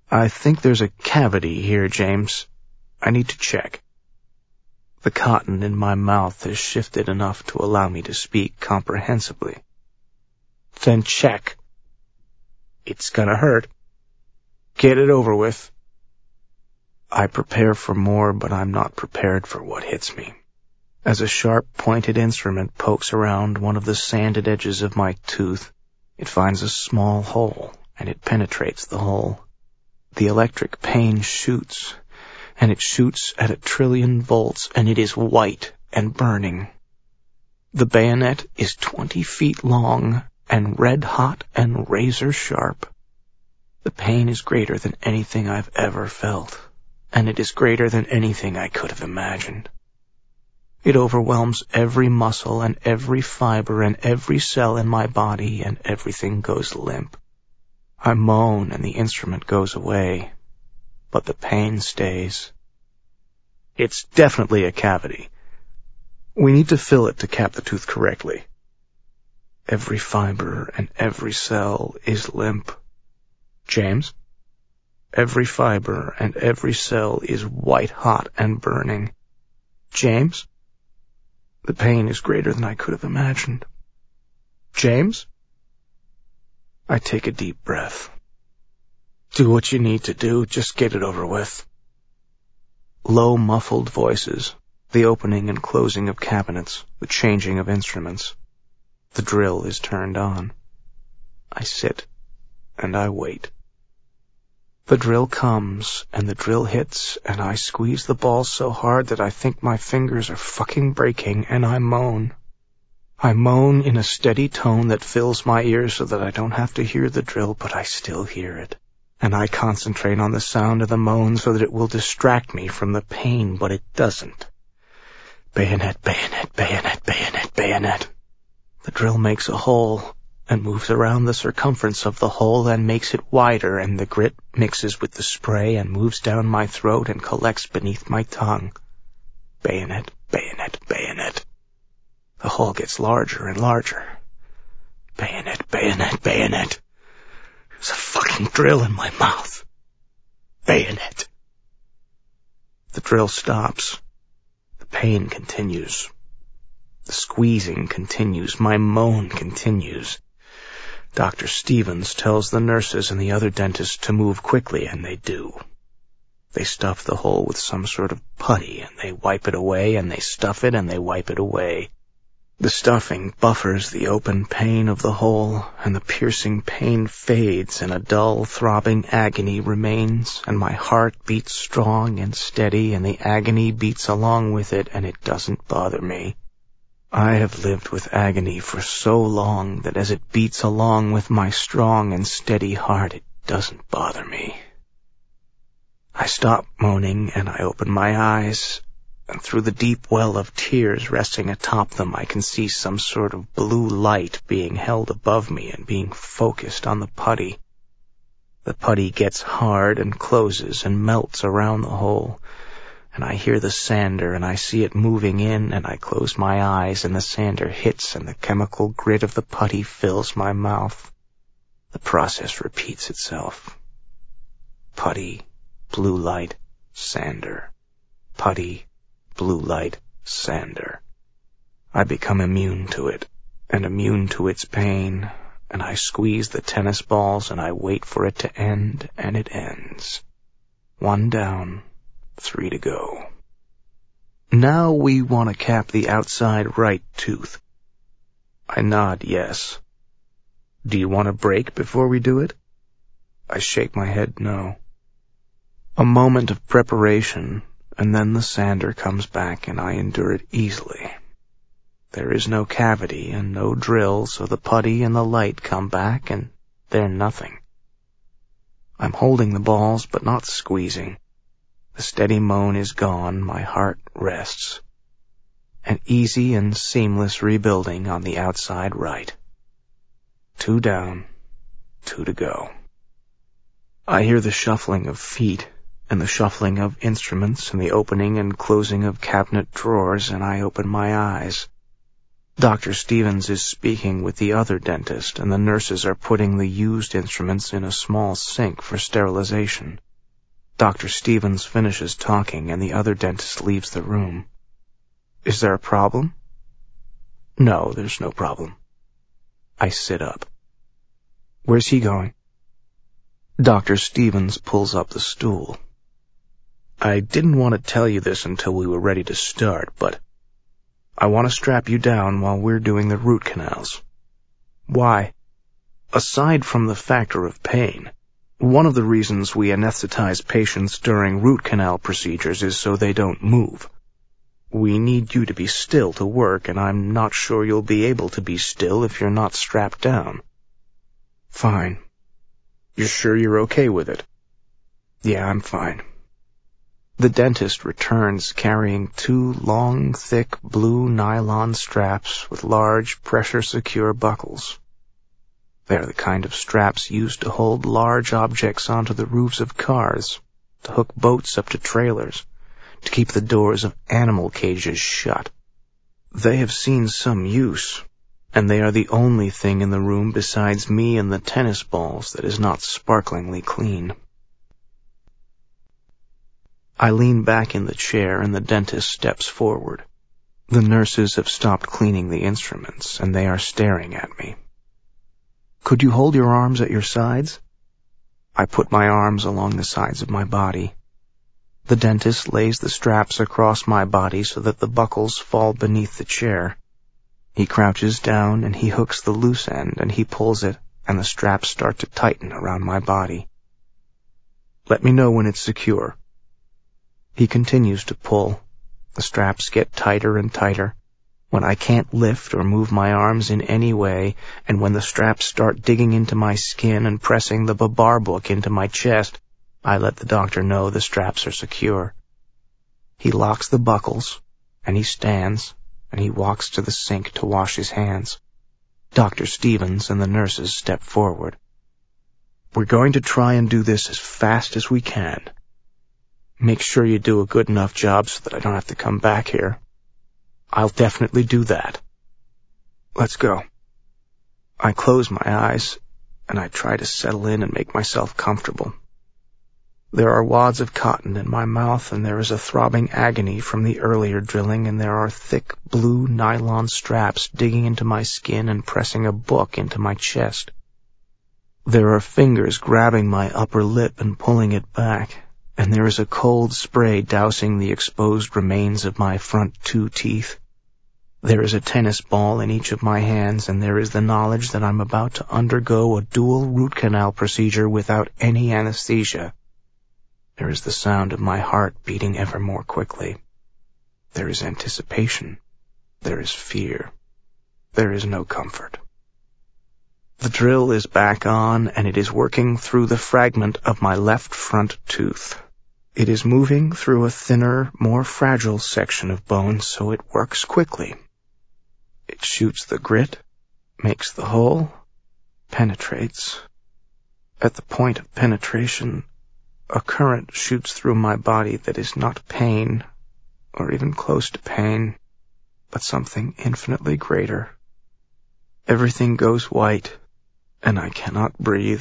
I think there's a cavity here, James. I need to check. The cotton in my mouth has shifted enough to allow me to speak comprehensibly. Then check. It's gonna hurt. Get it over with. I prepare for more, but I'm not prepared for what hits me. As a sharp, pointed instrument pokes around one of the sanded edges of my tooth, it finds a small hole, and it penetrates the hole. The electric pain shoots, and it shoots at 1,000,000,000,000 volts, and it is white and burning. The bayonet is 20 feet long, and red-hot and razor-sharp. The pain is greater than anything I've ever felt, and it is greater than anything I could have imagined. It overwhelms every muscle and every fiber and every cell in my body, and everything goes limp. I moan and the instrument goes away, but the pain stays. It's definitely a cavity. We need to fill it to cap the tooth correctly. Every fiber and every cell is limp. James? Every fiber and every cell is white-hot and burning. James? The pain is greater than I could have imagined. James? I take a deep breath. Do what you need to do, just get it over with. Low, muffled voices, the opening and closing of cabinets, the changing of instruments. The drill is turned on. I sit, and I wait. The drill comes, and the drill hits, and I squeeze the balls so hard that I think my fingers are fucking breaking, and I moan. I moan in a steady tone that fills my ears so that I don't have to hear the drill, but I still hear it. And I concentrate on the sound of the moan so that it will distract me from the pain, but it doesn't. Bayonet, bayonet, bayonet, bayonet, bayonet. The drill makes a hole, and moves around the circumference of the hole and makes it wider, and the grit mixes with the spray and moves down my throat and collects beneath my tongue. Bayonet, bayonet, bayonet. The hole gets larger and larger. Bayonet, bayonet, bayonet. There's a fucking drill in my mouth. Bayonet. The drill stops. The pain continues. The squeezing continues. My moan continues. Dr. Stevens tells the nurses and the other dentists to move quickly, and they do. They stuff the hole with some sort of putty, and they wipe it away, and they stuff it, and they wipe it away. The stuffing buffers the open pain of the hole, and the piercing pain fades, and a dull, throbbing agony remains, and my heart beats strong and steady, and the agony beats along with it, and it doesn't bother me. I have lived with agony for so long that as it beats along with my strong and steady heart, it doesn't bother me. I stop moaning and I open my eyes, and through the deep well of tears resting atop them, I can see some sort of blue light being held above me and being focused on the putty. The putty gets hard and closes and melts around the hole, and I hear the sander, and I see it moving in, and I close my eyes, and the sander hits, and the chemical grit of the putty fills my mouth. The process repeats itself. Putty, blue light, sander. Putty, blue light, sander. I become immune to it, and immune to its pain, and I squeeze the tennis balls, and I wait for it to end, and it ends. 1 down. 3 to go. Now we want to cap the outside right tooth. I nod yes. Do you want a break before we do it? I shake my head no. A moment of preparation, and then the sander comes back and I endure it easily. There is no cavity and no drill, so the putty and the light come back and they're nothing. I'm holding the balls but not squeezing. The steady moan is gone, my heart rests. An easy and seamless rebuilding on the outside right. 2 down, 2 to go. I hear the shuffling of feet, and the shuffling of instruments, and the opening and closing of cabinet drawers, and I open my eyes. Dr. Stevens is speaking with the other dentist, and the nurses are putting the used instruments in a small sink for sterilization. Dr. Stevens finishes talking, and the other dentist leaves the room. Is there a problem? No, there's no problem. I sit up. Where's he going? Dr. Stevens pulls up the stool. I didn't want to tell you this until we were ready to start, but I want to strap you down while we're doing the root canals. Why? Aside from the factor of pain, one of the reasons we anesthetize patients during root canal procedures is so they don't move. We need you to be still to work, and I'm not sure you'll be able to be still if you're not strapped down. Fine. You're sure you're okay with it? Yeah, I'm fine. The dentist returns carrying 2 long, thick blue nylon straps with large, pressure-secure buckles. They are the kind of straps used to hold large objects onto the roofs of cars, to hook boats up to trailers, to keep the doors of animal cages shut. They have seen some use, and they are the only thing in the room besides me and the tennis balls that is not sparklingly clean. I lean back in the chair and the dentist steps forward. The nurses have stopped cleaning the instruments, and they are staring at me. Could you hold your arms at your sides? I put my arms along the sides of my body. The dentist lays the straps across my body so that the buckles fall beneath the chair. He crouches down and he hooks the loose end and he pulls it, and the straps start to tighten around my body. Let me know when it's secure. He continues to pull. The straps get tighter and tighter. When I can't lift or move my arms in any way, and when the straps start digging into my skin and pressing the Babar book into my chest, I let the doctor know the straps are secure. He locks the buckles, and he stands, and he walks to the sink to wash his hands. Dr. Stevens and the nurses step forward. We're going to try and do this as fast as we can. Make sure you do a good enough job so that I don't have to come back here. I'll definitely do that. Let's go. I close my eyes, and I try to settle in and make myself comfortable. There are wads of cotton in my mouth, and there is a throbbing agony from the earlier drilling, and there are thick blue nylon straps digging into my skin and pressing a book into my chest. There are fingers grabbing my upper lip and pulling it back, and there is a cold spray dousing the exposed remains of my front 2 teeth. There is a tennis ball in each of my hands, and there is the knowledge that I'm about to undergo a dual root canal procedure without any anesthesia. There is the sound of my heart beating ever more quickly. There is anticipation. There is fear. There is no comfort. The drill is back on, and it is working through the fragment of my left front tooth. It is moving through a thinner, more fragile section of bone, so it works quickly. It shoots the grit, makes the hole, penetrates. At the point of penetration, a current shoots through my body that is not pain, or even close to pain, but something infinitely greater. Everything goes white, and I cannot breathe.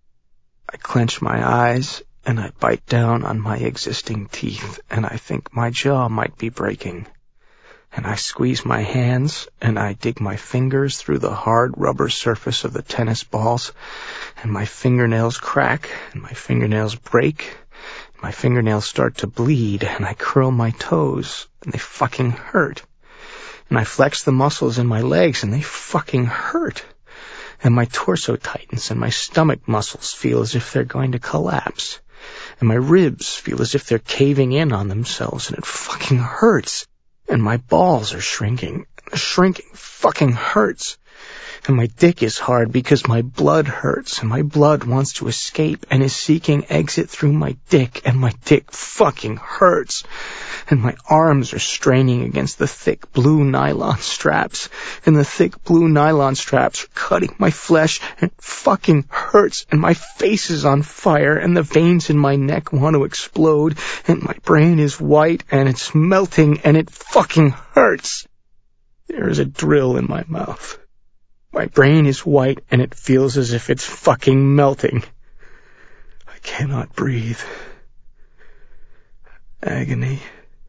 I clench my eyes, and I bite down on my existing teeth, and I think my jaw might be breaking. And I squeeze my hands, and I dig my fingers through the hard rubber surface of the tennis balls, and my fingernails crack, and my fingernails break, and my fingernails start to bleed, and I curl my toes, and they fucking hurt. And I flex the muscles in my legs, and they fucking hurt. And my torso tightens, and my stomach muscles feel as if they're going to collapse. And my ribs feel as if they're caving in on themselves, and it fucking hurts. And my balls are shrinking. The shrinking fucking hurts. And my dick is hard because my blood hurts, and my blood wants to escape and is seeking exit through my dick, and my dick fucking hurts. And my arms are straining against the thick blue nylon straps, and the thick blue nylon straps are cutting my flesh, and it fucking hurts, and my face is on fire, and the veins in my neck want to explode, and my brain is white, and it's melting, and it fucking hurts. There is a drill in my mouth. My brain is white and it feels as if it's fucking melting. I cannot breathe. Agony.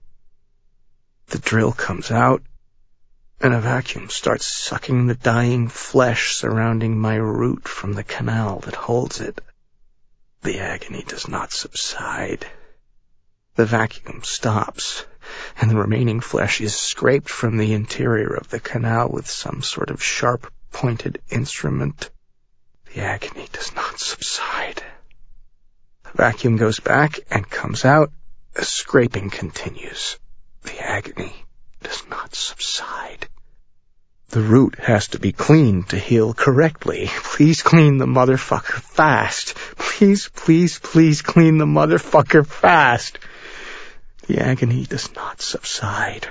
The drill comes out, and a vacuum starts sucking the dying flesh surrounding my root from the canal that holds it. The agony does not subside. The vacuum stops, and the remaining flesh is scraped from the interior of the canal with some sort of sharp-pointed instrument. The agony does not subside. The vacuum goes back and comes out. The scraping continues. The agony does not subside. The root has to be cleaned to heal correctly. Please clean the motherfucker fast. Please, please, please clean the motherfucker fast. The agony does not subside.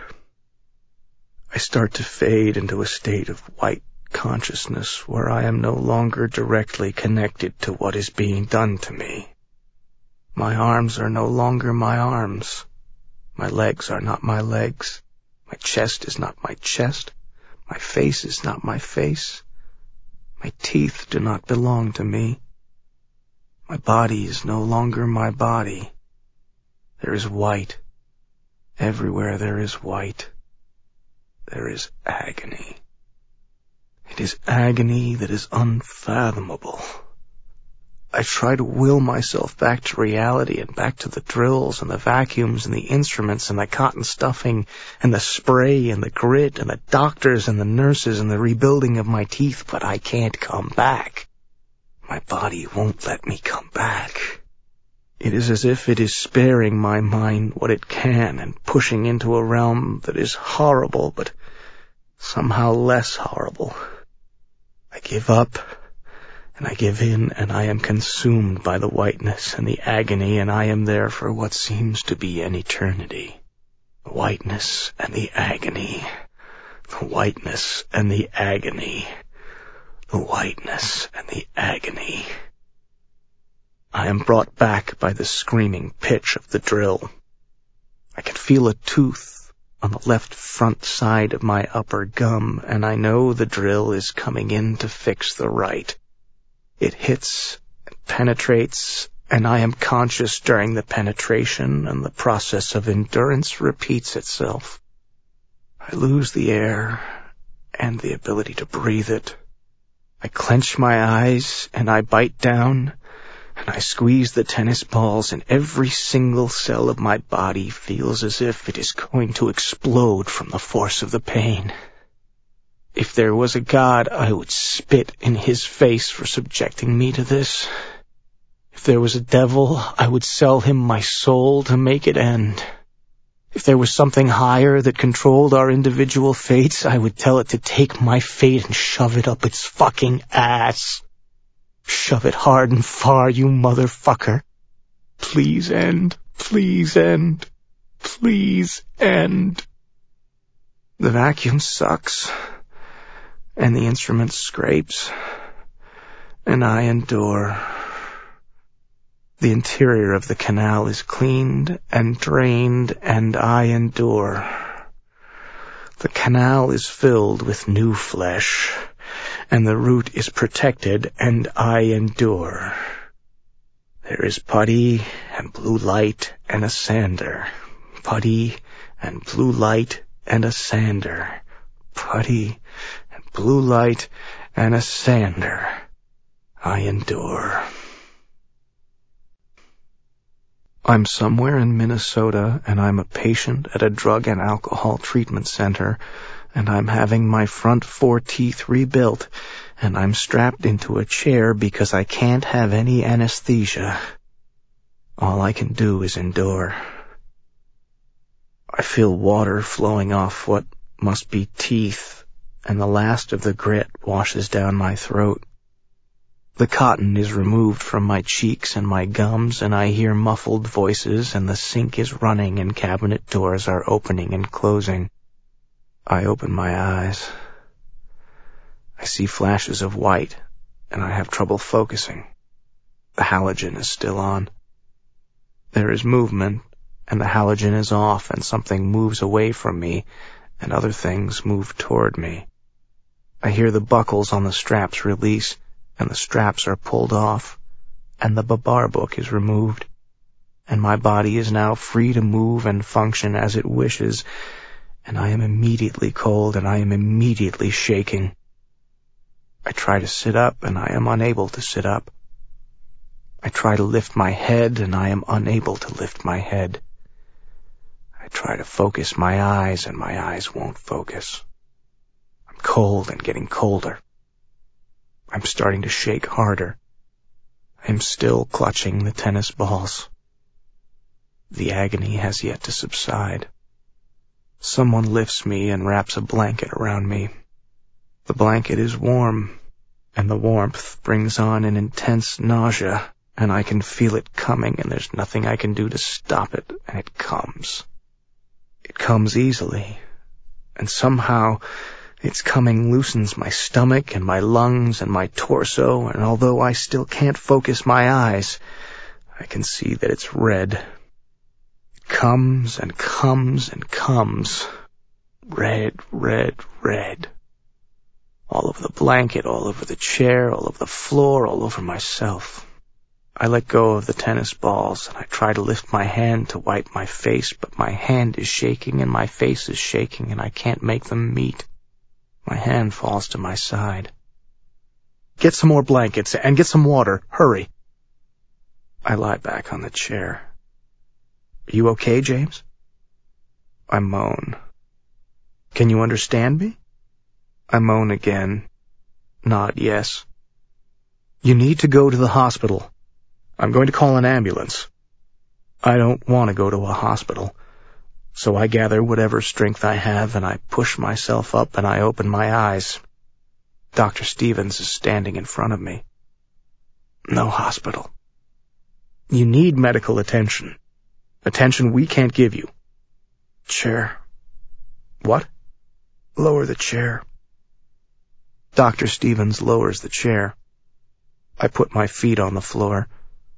I start to fade into a state of white consciousness where I am no longer directly connected to what is being done to me. My arms are no longer my arms. My legs are not my legs. My chest is not my chest. My face is not my face. My teeth do not belong to me. My body is no longer my body. There is white. Everywhere there is white. There is agony. It is agony that is unfathomable. I try to will myself back to reality and back to the drills and the vacuums and the instruments and the cotton stuffing and the spray and the grit and the doctors and the nurses and the rebuilding of my teeth, but I can't come back. My body won't let me come back. It is as if it is sparing my mind what it can and pushing into a realm that is horrible, but somehow less horrible. I give up. And I give in, and I am consumed by the whiteness and the agony, and I am there for what seems to be an eternity. The whiteness and the agony. The whiteness and the agony. The whiteness and the agony. I am brought back by the screaming pitch of the drill. I can feel a tooth on the left front side of my upper gum, and I know the drill is coming in to fix the right. It hits and penetrates, and I am conscious during the penetration, and the process of endurance repeats itself. I lose the air and the ability to breathe it. I clench my eyes, and I bite down, and I squeeze the tennis balls, and every single cell of my body feels as if it is going to explode from the force of the pain. If there was a God, I would spit in his face for subjecting me to this. If there was a devil, I would sell him my soul to make it end. If there was something higher that controlled our individual fates, I would tell it to take my fate and shove it up its fucking ass. Shove it hard and far, you motherfucker. Please end. Please end. Please end. The vacuum sucks. And the instrument scrapes, and I endure. The interior of the canal is cleaned and drained, and I endure. The canal is filled with new flesh, and the root is protected, and I endure. There is putty and blue light and a sander. Putty and blue light and a sander. Putty blue light, and a sander. I endure. I'm somewhere in Minnesota, and I'm a patient at a drug and alcohol treatment center, and I'm having my front 4 teeth rebuilt, and I'm strapped into a chair because I can't have any anesthesia. All I can do is endure. I feel water flowing off what must be teeth, and the last of the grit washes down my throat. The cotton is removed from my cheeks and my gums, and I hear muffled voices, and the sink is running, and cabinet doors are opening and closing. I open my eyes. I see flashes of white, and I have trouble focusing. The halogen is still on. There is movement, and the halogen is off, and something moves away from me, and other things move toward me. I hear the buckles on the straps release, and the straps are pulled off, and the babar book is removed, and my body is now free to move and function as it wishes, and I am immediately cold, and I am immediately shaking. I try to sit up, and I am unable to sit up. I try to lift my head, and I am unable to lift my head. I try to focus my eyes, and my eyes won't focus. I'm cold and getting colder. I'm starting to shake harder. I'm still clutching the tennis balls. The agony has yet to subside. Someone lifts me and wraps a blanket around me. The blanket is warm, and the warmth brings on an intense nausea, and I can feel it coming, and there's nothing I can do to stop it, and it comes. It comes easily, and somehow its coming loosens my stomach and my lungs and my torso, and although I still can't focus my eyes, I can see that it's red. It comes and comes and comes. Red, red, red. All over the blanket, all over the chair, all over the floor, all over myself. I let go of the tennis balls, and I try to lift my hand to wipe my face, but my hand is shaking and my face is shaking, and I can't make them meet. My hand falls to my side. Get some more blankets and get some water. Hurry. I lie back on the chair. Are you okay, James? I moan. Can you understand me? I moan again. Nod yes. You need to go to the hospital. I'm going to call an ambulance. I don't want to go to a hospital, so I gather whatever strength I have and I push myself up and I open my eyes. Dr. Stevens is standing in front of me. No hospital. You need medical attention. Attention we can't give you. Chair. What? Lower the chair. Dr. Stevens lowers the chair. I put my feet on the floor.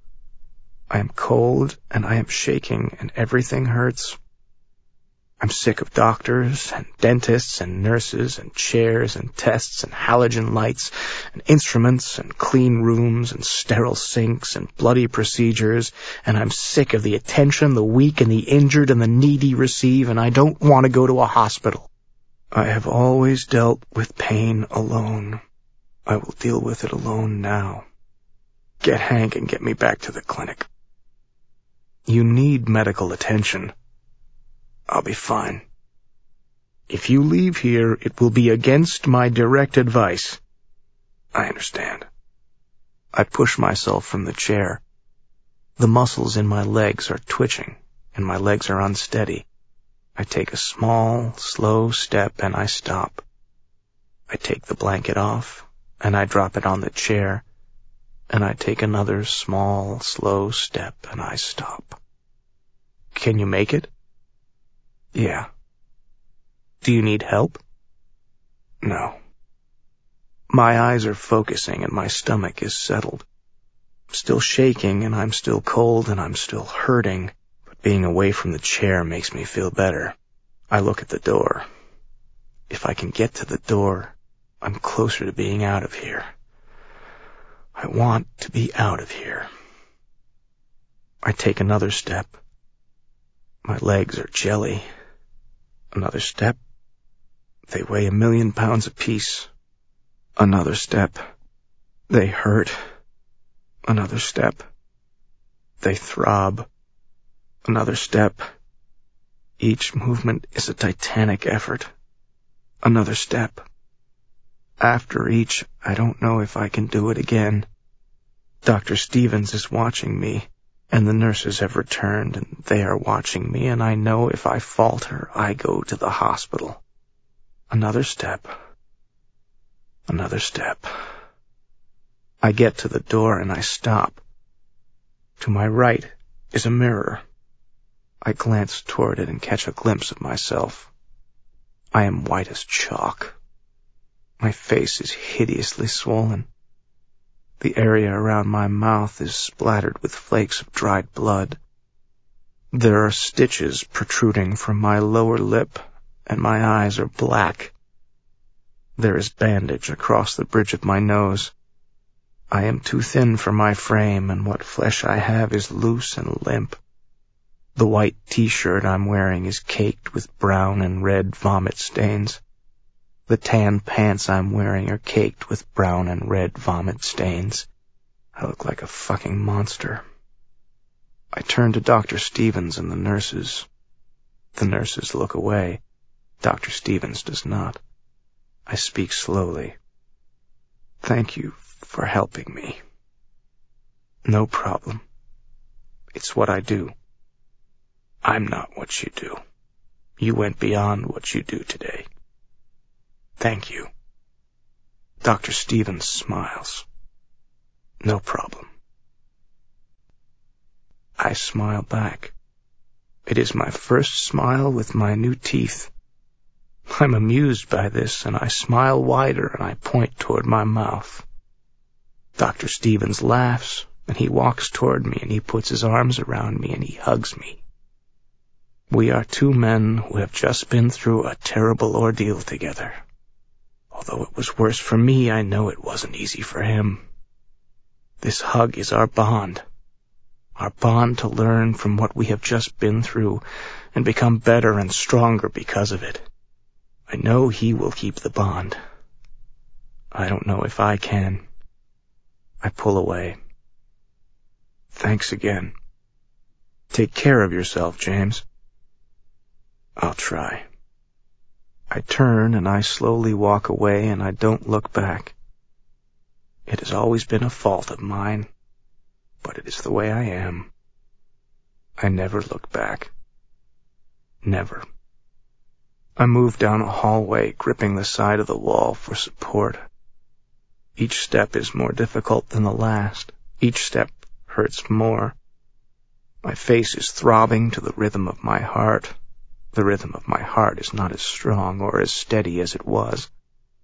I am cold, and I am shaking, and everything hurts. I'm sick of doctors, and dentists, and nurses, and chairs, and tests, and halogen lights, and instruments, and clean rooms, and sterile sinks, and bloody procedures, and I'm sick of the attention the weak and the injured and the needy receive, and I don't want to go to a hospital. I have always dealt with pain alone. I will deal with it alone now. Get Hank and get me back to the clinic. You need medical attention. I'll be fine. If you leave here, it will be against my direct advice. I understand. I push myself from the chair. The muscles in my legs are twitching, and my legs are unsteady. I take a small, slow step, and I stop. I take the blanket off, and I drop it on the chair, and I take another small, slow step, and I stop. Can you make it? Yeah. Do you need help? No. My eyes are focusing, and my stomach is settled. I'm still shaking, and I'm still cold, and I'm still hurting, but being away from the chair makes me feel better. I look at the door. If I can get to the door, I'm closer to being out of here. I want to be out of here. I take another step. My legs are jelly. Another step. They weigh 1,000,000 pounds apiece. Another step. They hurt. Another step. They throb. Another step. Each movement is a titanic effort. Another step. After each, I don't know if I can do it again. Dr. Stevens is watching me, and the nurses have returned, and they are watching me, and I know if I falter, I go to the hospital. Another step. Another step. I get to the door, and I stop. To my right is a mirror. I glance toward it and catch a glimpse of myself. I am white as chalk. My face is hideously swollen. The area around my mouth is splattered with flakes of dried blood. There are stitches protruding from my lower lip, and my eyes are black. There is bandage across the bridge of my nose. I am too thin for my frame, and what flesh I have is loose and limp. The white t-shirt I'm wearing is caked with brown and red vomit stains. The tan pants I'm wearing are caked with brown and red vomit stains. I look like a fucking monster. I turn to Dr. Stevens and the nurses. The nurses look away. Dr. Stevens does not. I speak slowly. Thank you for helping me. No problem. It's what I do. I'm not what you do. You went beyond what you do today. Thank you. Dr. Stevens smiles. No problem. I smile back. It is my first smile with my new teeth. I'm amused by this, and I smile wider and I point toward my mouth. Dr. Stevens laughs, and he walks toward me and he puts his arms around me and he hugs me. We are two men who have just been through a terrible ordeal together. Although it was worse for me, I know it wasn't easy for him. This hug is our bond to learn from what we have just been through and become better and stronger because of it. I know he will keep the bond. I don't know if I can. I pull away. Thanks again. Take care of yourself, James. I'll try. I turn and I slowly walk away and I don't look back. It has always been a fault of mine, but it is the way I am. I never look back. Never. I move down a hallway, gripping the side of the wall for support. Each step is more difficult than the last. Each step hurts more. My face is throbbing to the rhythm of my heart. The rhythm of my heart is not as strong or as steady as it was.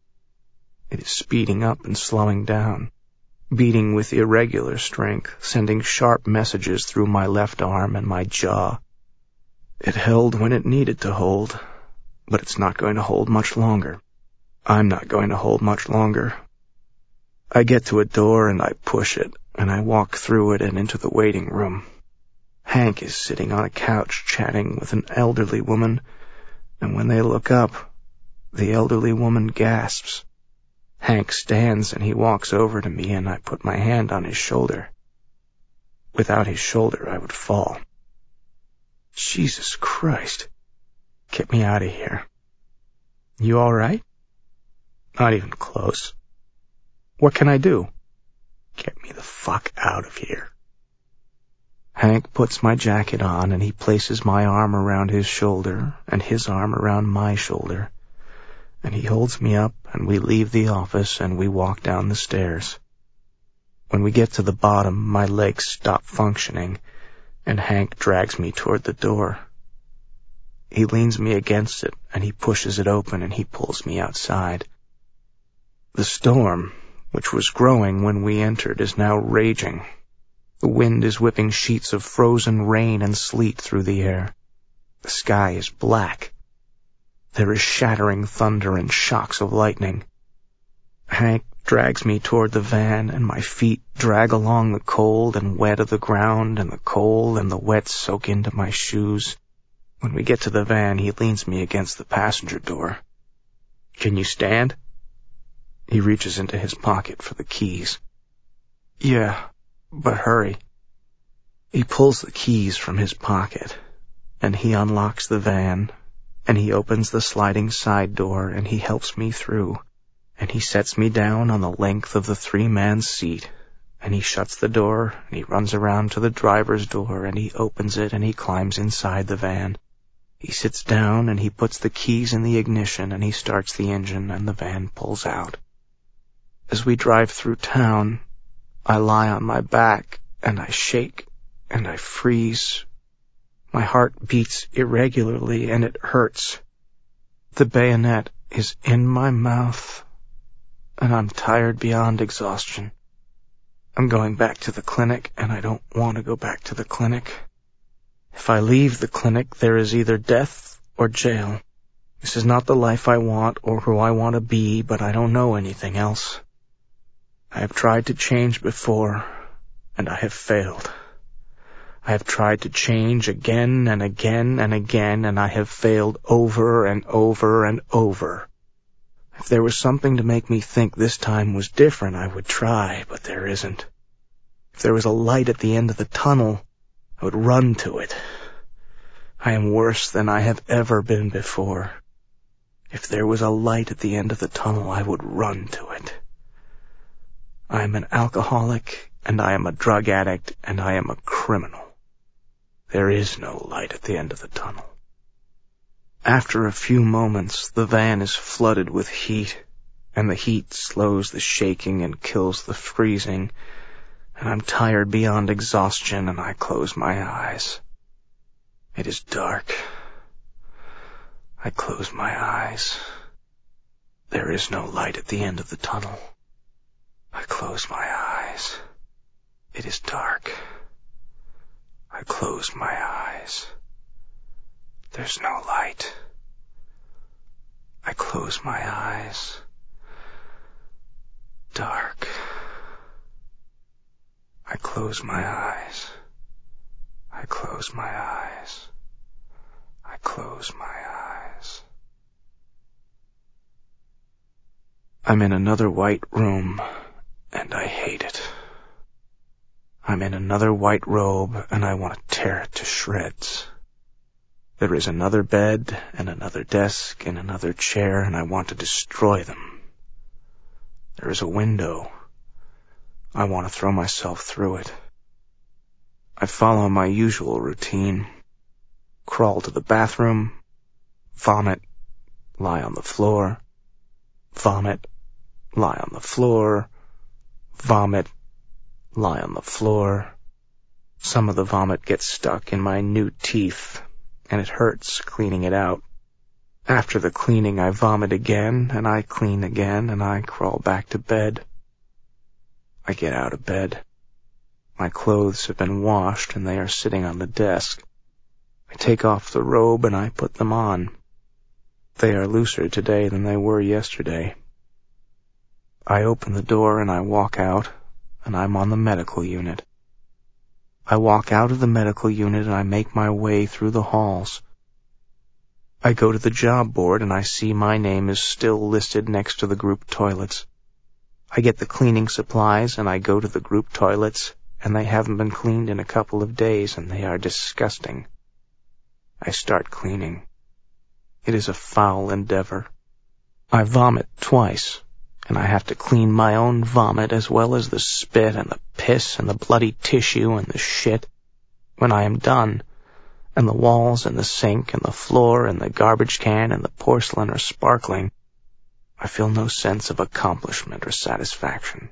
It is speeding up and slowing down, beating with irregular strength, sending sharp messages through my left arm and my jaw. It held when it needed to hold, but it's not going to hold much longer. I'm not going to hold much longer. I get to a door and I push it, and I walk through it and into the waiting room. Hank is sitting on a couch chatting with an elderly woman, and when they look up, the elderly woman gasps. Hank stands and he walks over to me and I put my hand on his shoulder. Without his shoulder, I would fall. Jesus Christ. Get me out of here. You all right? Not even close. What can I do? Get me the fuck out of here. Hank puts my jacket on and he places my arm around his shoulder and his arm around my shoulder. And he holds me up and we leave the office and we walk down the stairs. When we get to the bottom, my legs stop functioning and Hank drags me toward the door. He leans me against it and he pushes it open and he pulls me outside. The storm, which was growing when we entered, is now raging. The wind is whipping sheets of frozen rain and sleet through the air. The sky is black. There is shattering thunder and shocks of lightning. Hank drags me toward the van, and my feet drag along the cold and wet of the ground, and the cold and the wet soak into my shoes. When we get to the van, he leans me against the passenger door. Can you stand? He reaches into his pocket for the keys. Yeah, but hurry. He pulls the keys from his pocket, and he unlocks the van, and he opens the sliding side door, and he helps me through, and he sets me down on the length of the 3-man seat, and he shuts the door, and he runs around to the driver's door, and he opens it, and he climbs inside the van. He sits down, and he puts the keys in the ignition, and he starts the engine, and the van pulls out. As we drive through town, I lie on my back, and I shake, and I freeze. My heart beats irregularly, and it hurts. The bayonet is in my mouth, and I'm tired beyond exhaustion. I'm going back to the clinic, and I don't want to go back to the clinic. If I leave the clinic, there is either death or jail. This is not the life I want or who I want to be, but I don't know anything else. I have tried to change before, and I have failed. I have tried to change again and again and again, and I have failed over and over and over. If there was something to make me think this time was different, I would try, but there isn't. If there was a light at the end of the tunnel, I would run to it. I am worse than I have ever been before. If there was a light at the end of the tunnel, I would run to it. I am an alcoholic, and I am a drug addict, and I am a criminal. There is no light at the end of the tunnel. After a few moments, the van is flooded with heat, and the heat slows the shaking and kills the freezing, and I'm tired beyond exhaustion, and I close my eyes. It is dark. I close my eyes. There is no light at the end of the tunnel. I close my eyes. It is dark. I close my eyes. There's no light. I close my eyes. Dark. I close my eyes. I close my eyes. I close my eyes. I'm in another white room, and I hate it. I'm in another white robe, and I want to tear it to shreds. There is another bed, and another desk, and another chair, and I want to destroy them. There is a window. I want to throw myself through it. I follow my usual routine. Crawl to the bathroom, vomit, lie on the floor, vomit, lie on the floor, vomit, lie on the floor. Some of the vomit gets stuck in my new teeth, and it hurts cleaning it out. After the cleaning, I vomit again, and I clean again, and I crawl back to bed. I get out of bed. My clothes have been washed, and they are sitting on the desk. I take off the robe, and I put them on. They are looser today than they were yesterday. I open the door, and I walk out, and I'm on the medical unit. I walk out of the medical unit, and I make my way through the halls. I go to the job board, and I see my name is still listed next to the group toilets. I get the cleaning supplies, and I go to the group toilets, and they haven't been cleaned in a couple of days, and they are disgusting. I start cleaning. It is a foul endeavor. I vomit twice, and I have to clean my own vomit as well as the spit and the piss and the bloody tissue and the shit. When I am done, and the walls and the sink and the floor and the garbage can and the porcelain are sparkling, I feel no sense of accomplishment or satisfaction.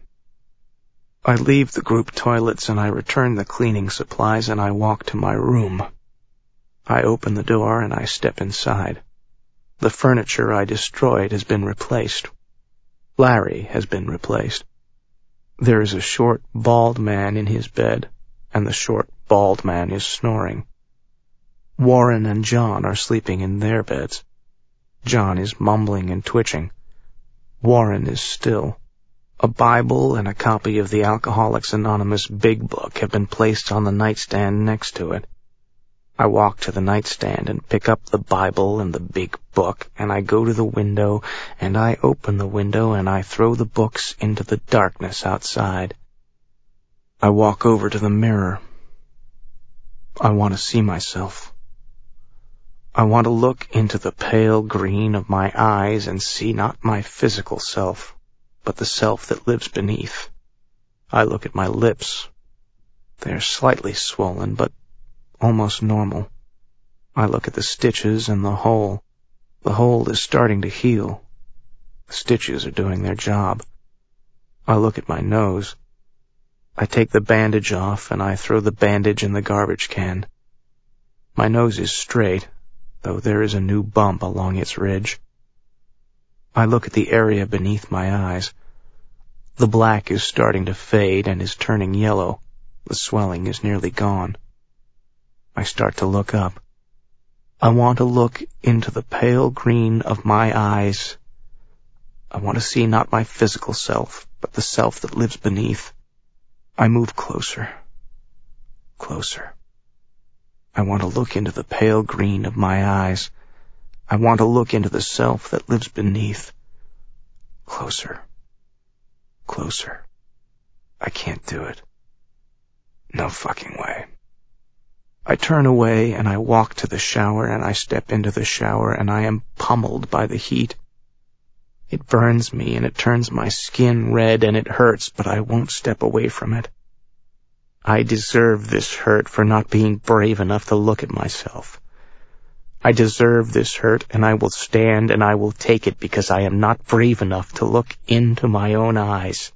I leave the group toilets and I return the cleaning supplies and I walk to my room. I open the door and I step inside. The furniture I destroyed has been replaced. Larry has been replaced. There is a short, bald man in his bed, and the short, bald man is snoring. Warren and John are sleeping in their beds. John is mumbling and twitching. Warren is still. A Bible and a copy of the Alcoholics Anonymous Big Book have been placed on the nightstand next to it. I walk to the nightstand and pick up the Bible and the big book, and I go to the window, and I open the window, and I throw the books into the darkness outside. I walk over to the mirror. I want to see myself. I want to look into the pale green of my eyes and see not my physical self, but the self that lives beneath. I look at my lips. They are slightly swollen, but almost normal. I look at the stitches and the hole. The hole is starting to heal. The stitches are doing their job. I look at my nose. I take the bandage off and I throw the bandage in the garbage can. My nose is straight, though there is a new bump along its ridge. I look at the area beneath my eyes. The black is starting to fade and is turning yellow. The swelling is nearly gone. I start to look up. I want to look into the pale green of my eyes. I want to see not my physical self, but the self that lives beneath. I move closer, closer. I want to look into the pale green of my eyes. I want to look into the self that lives beneath. Closer, closer. I can't do it. No fucking way. I turn away and I walk to the shower and I step into the shower and I am pummeled by the heat. It burns me and it turns my skin red and it hurts, but I won't step away from it. I deserve this hurt for not being brave enough to look at myself. I deserve this hurt and I will stand and I will take it because I am not brave enough to look into my own eyes.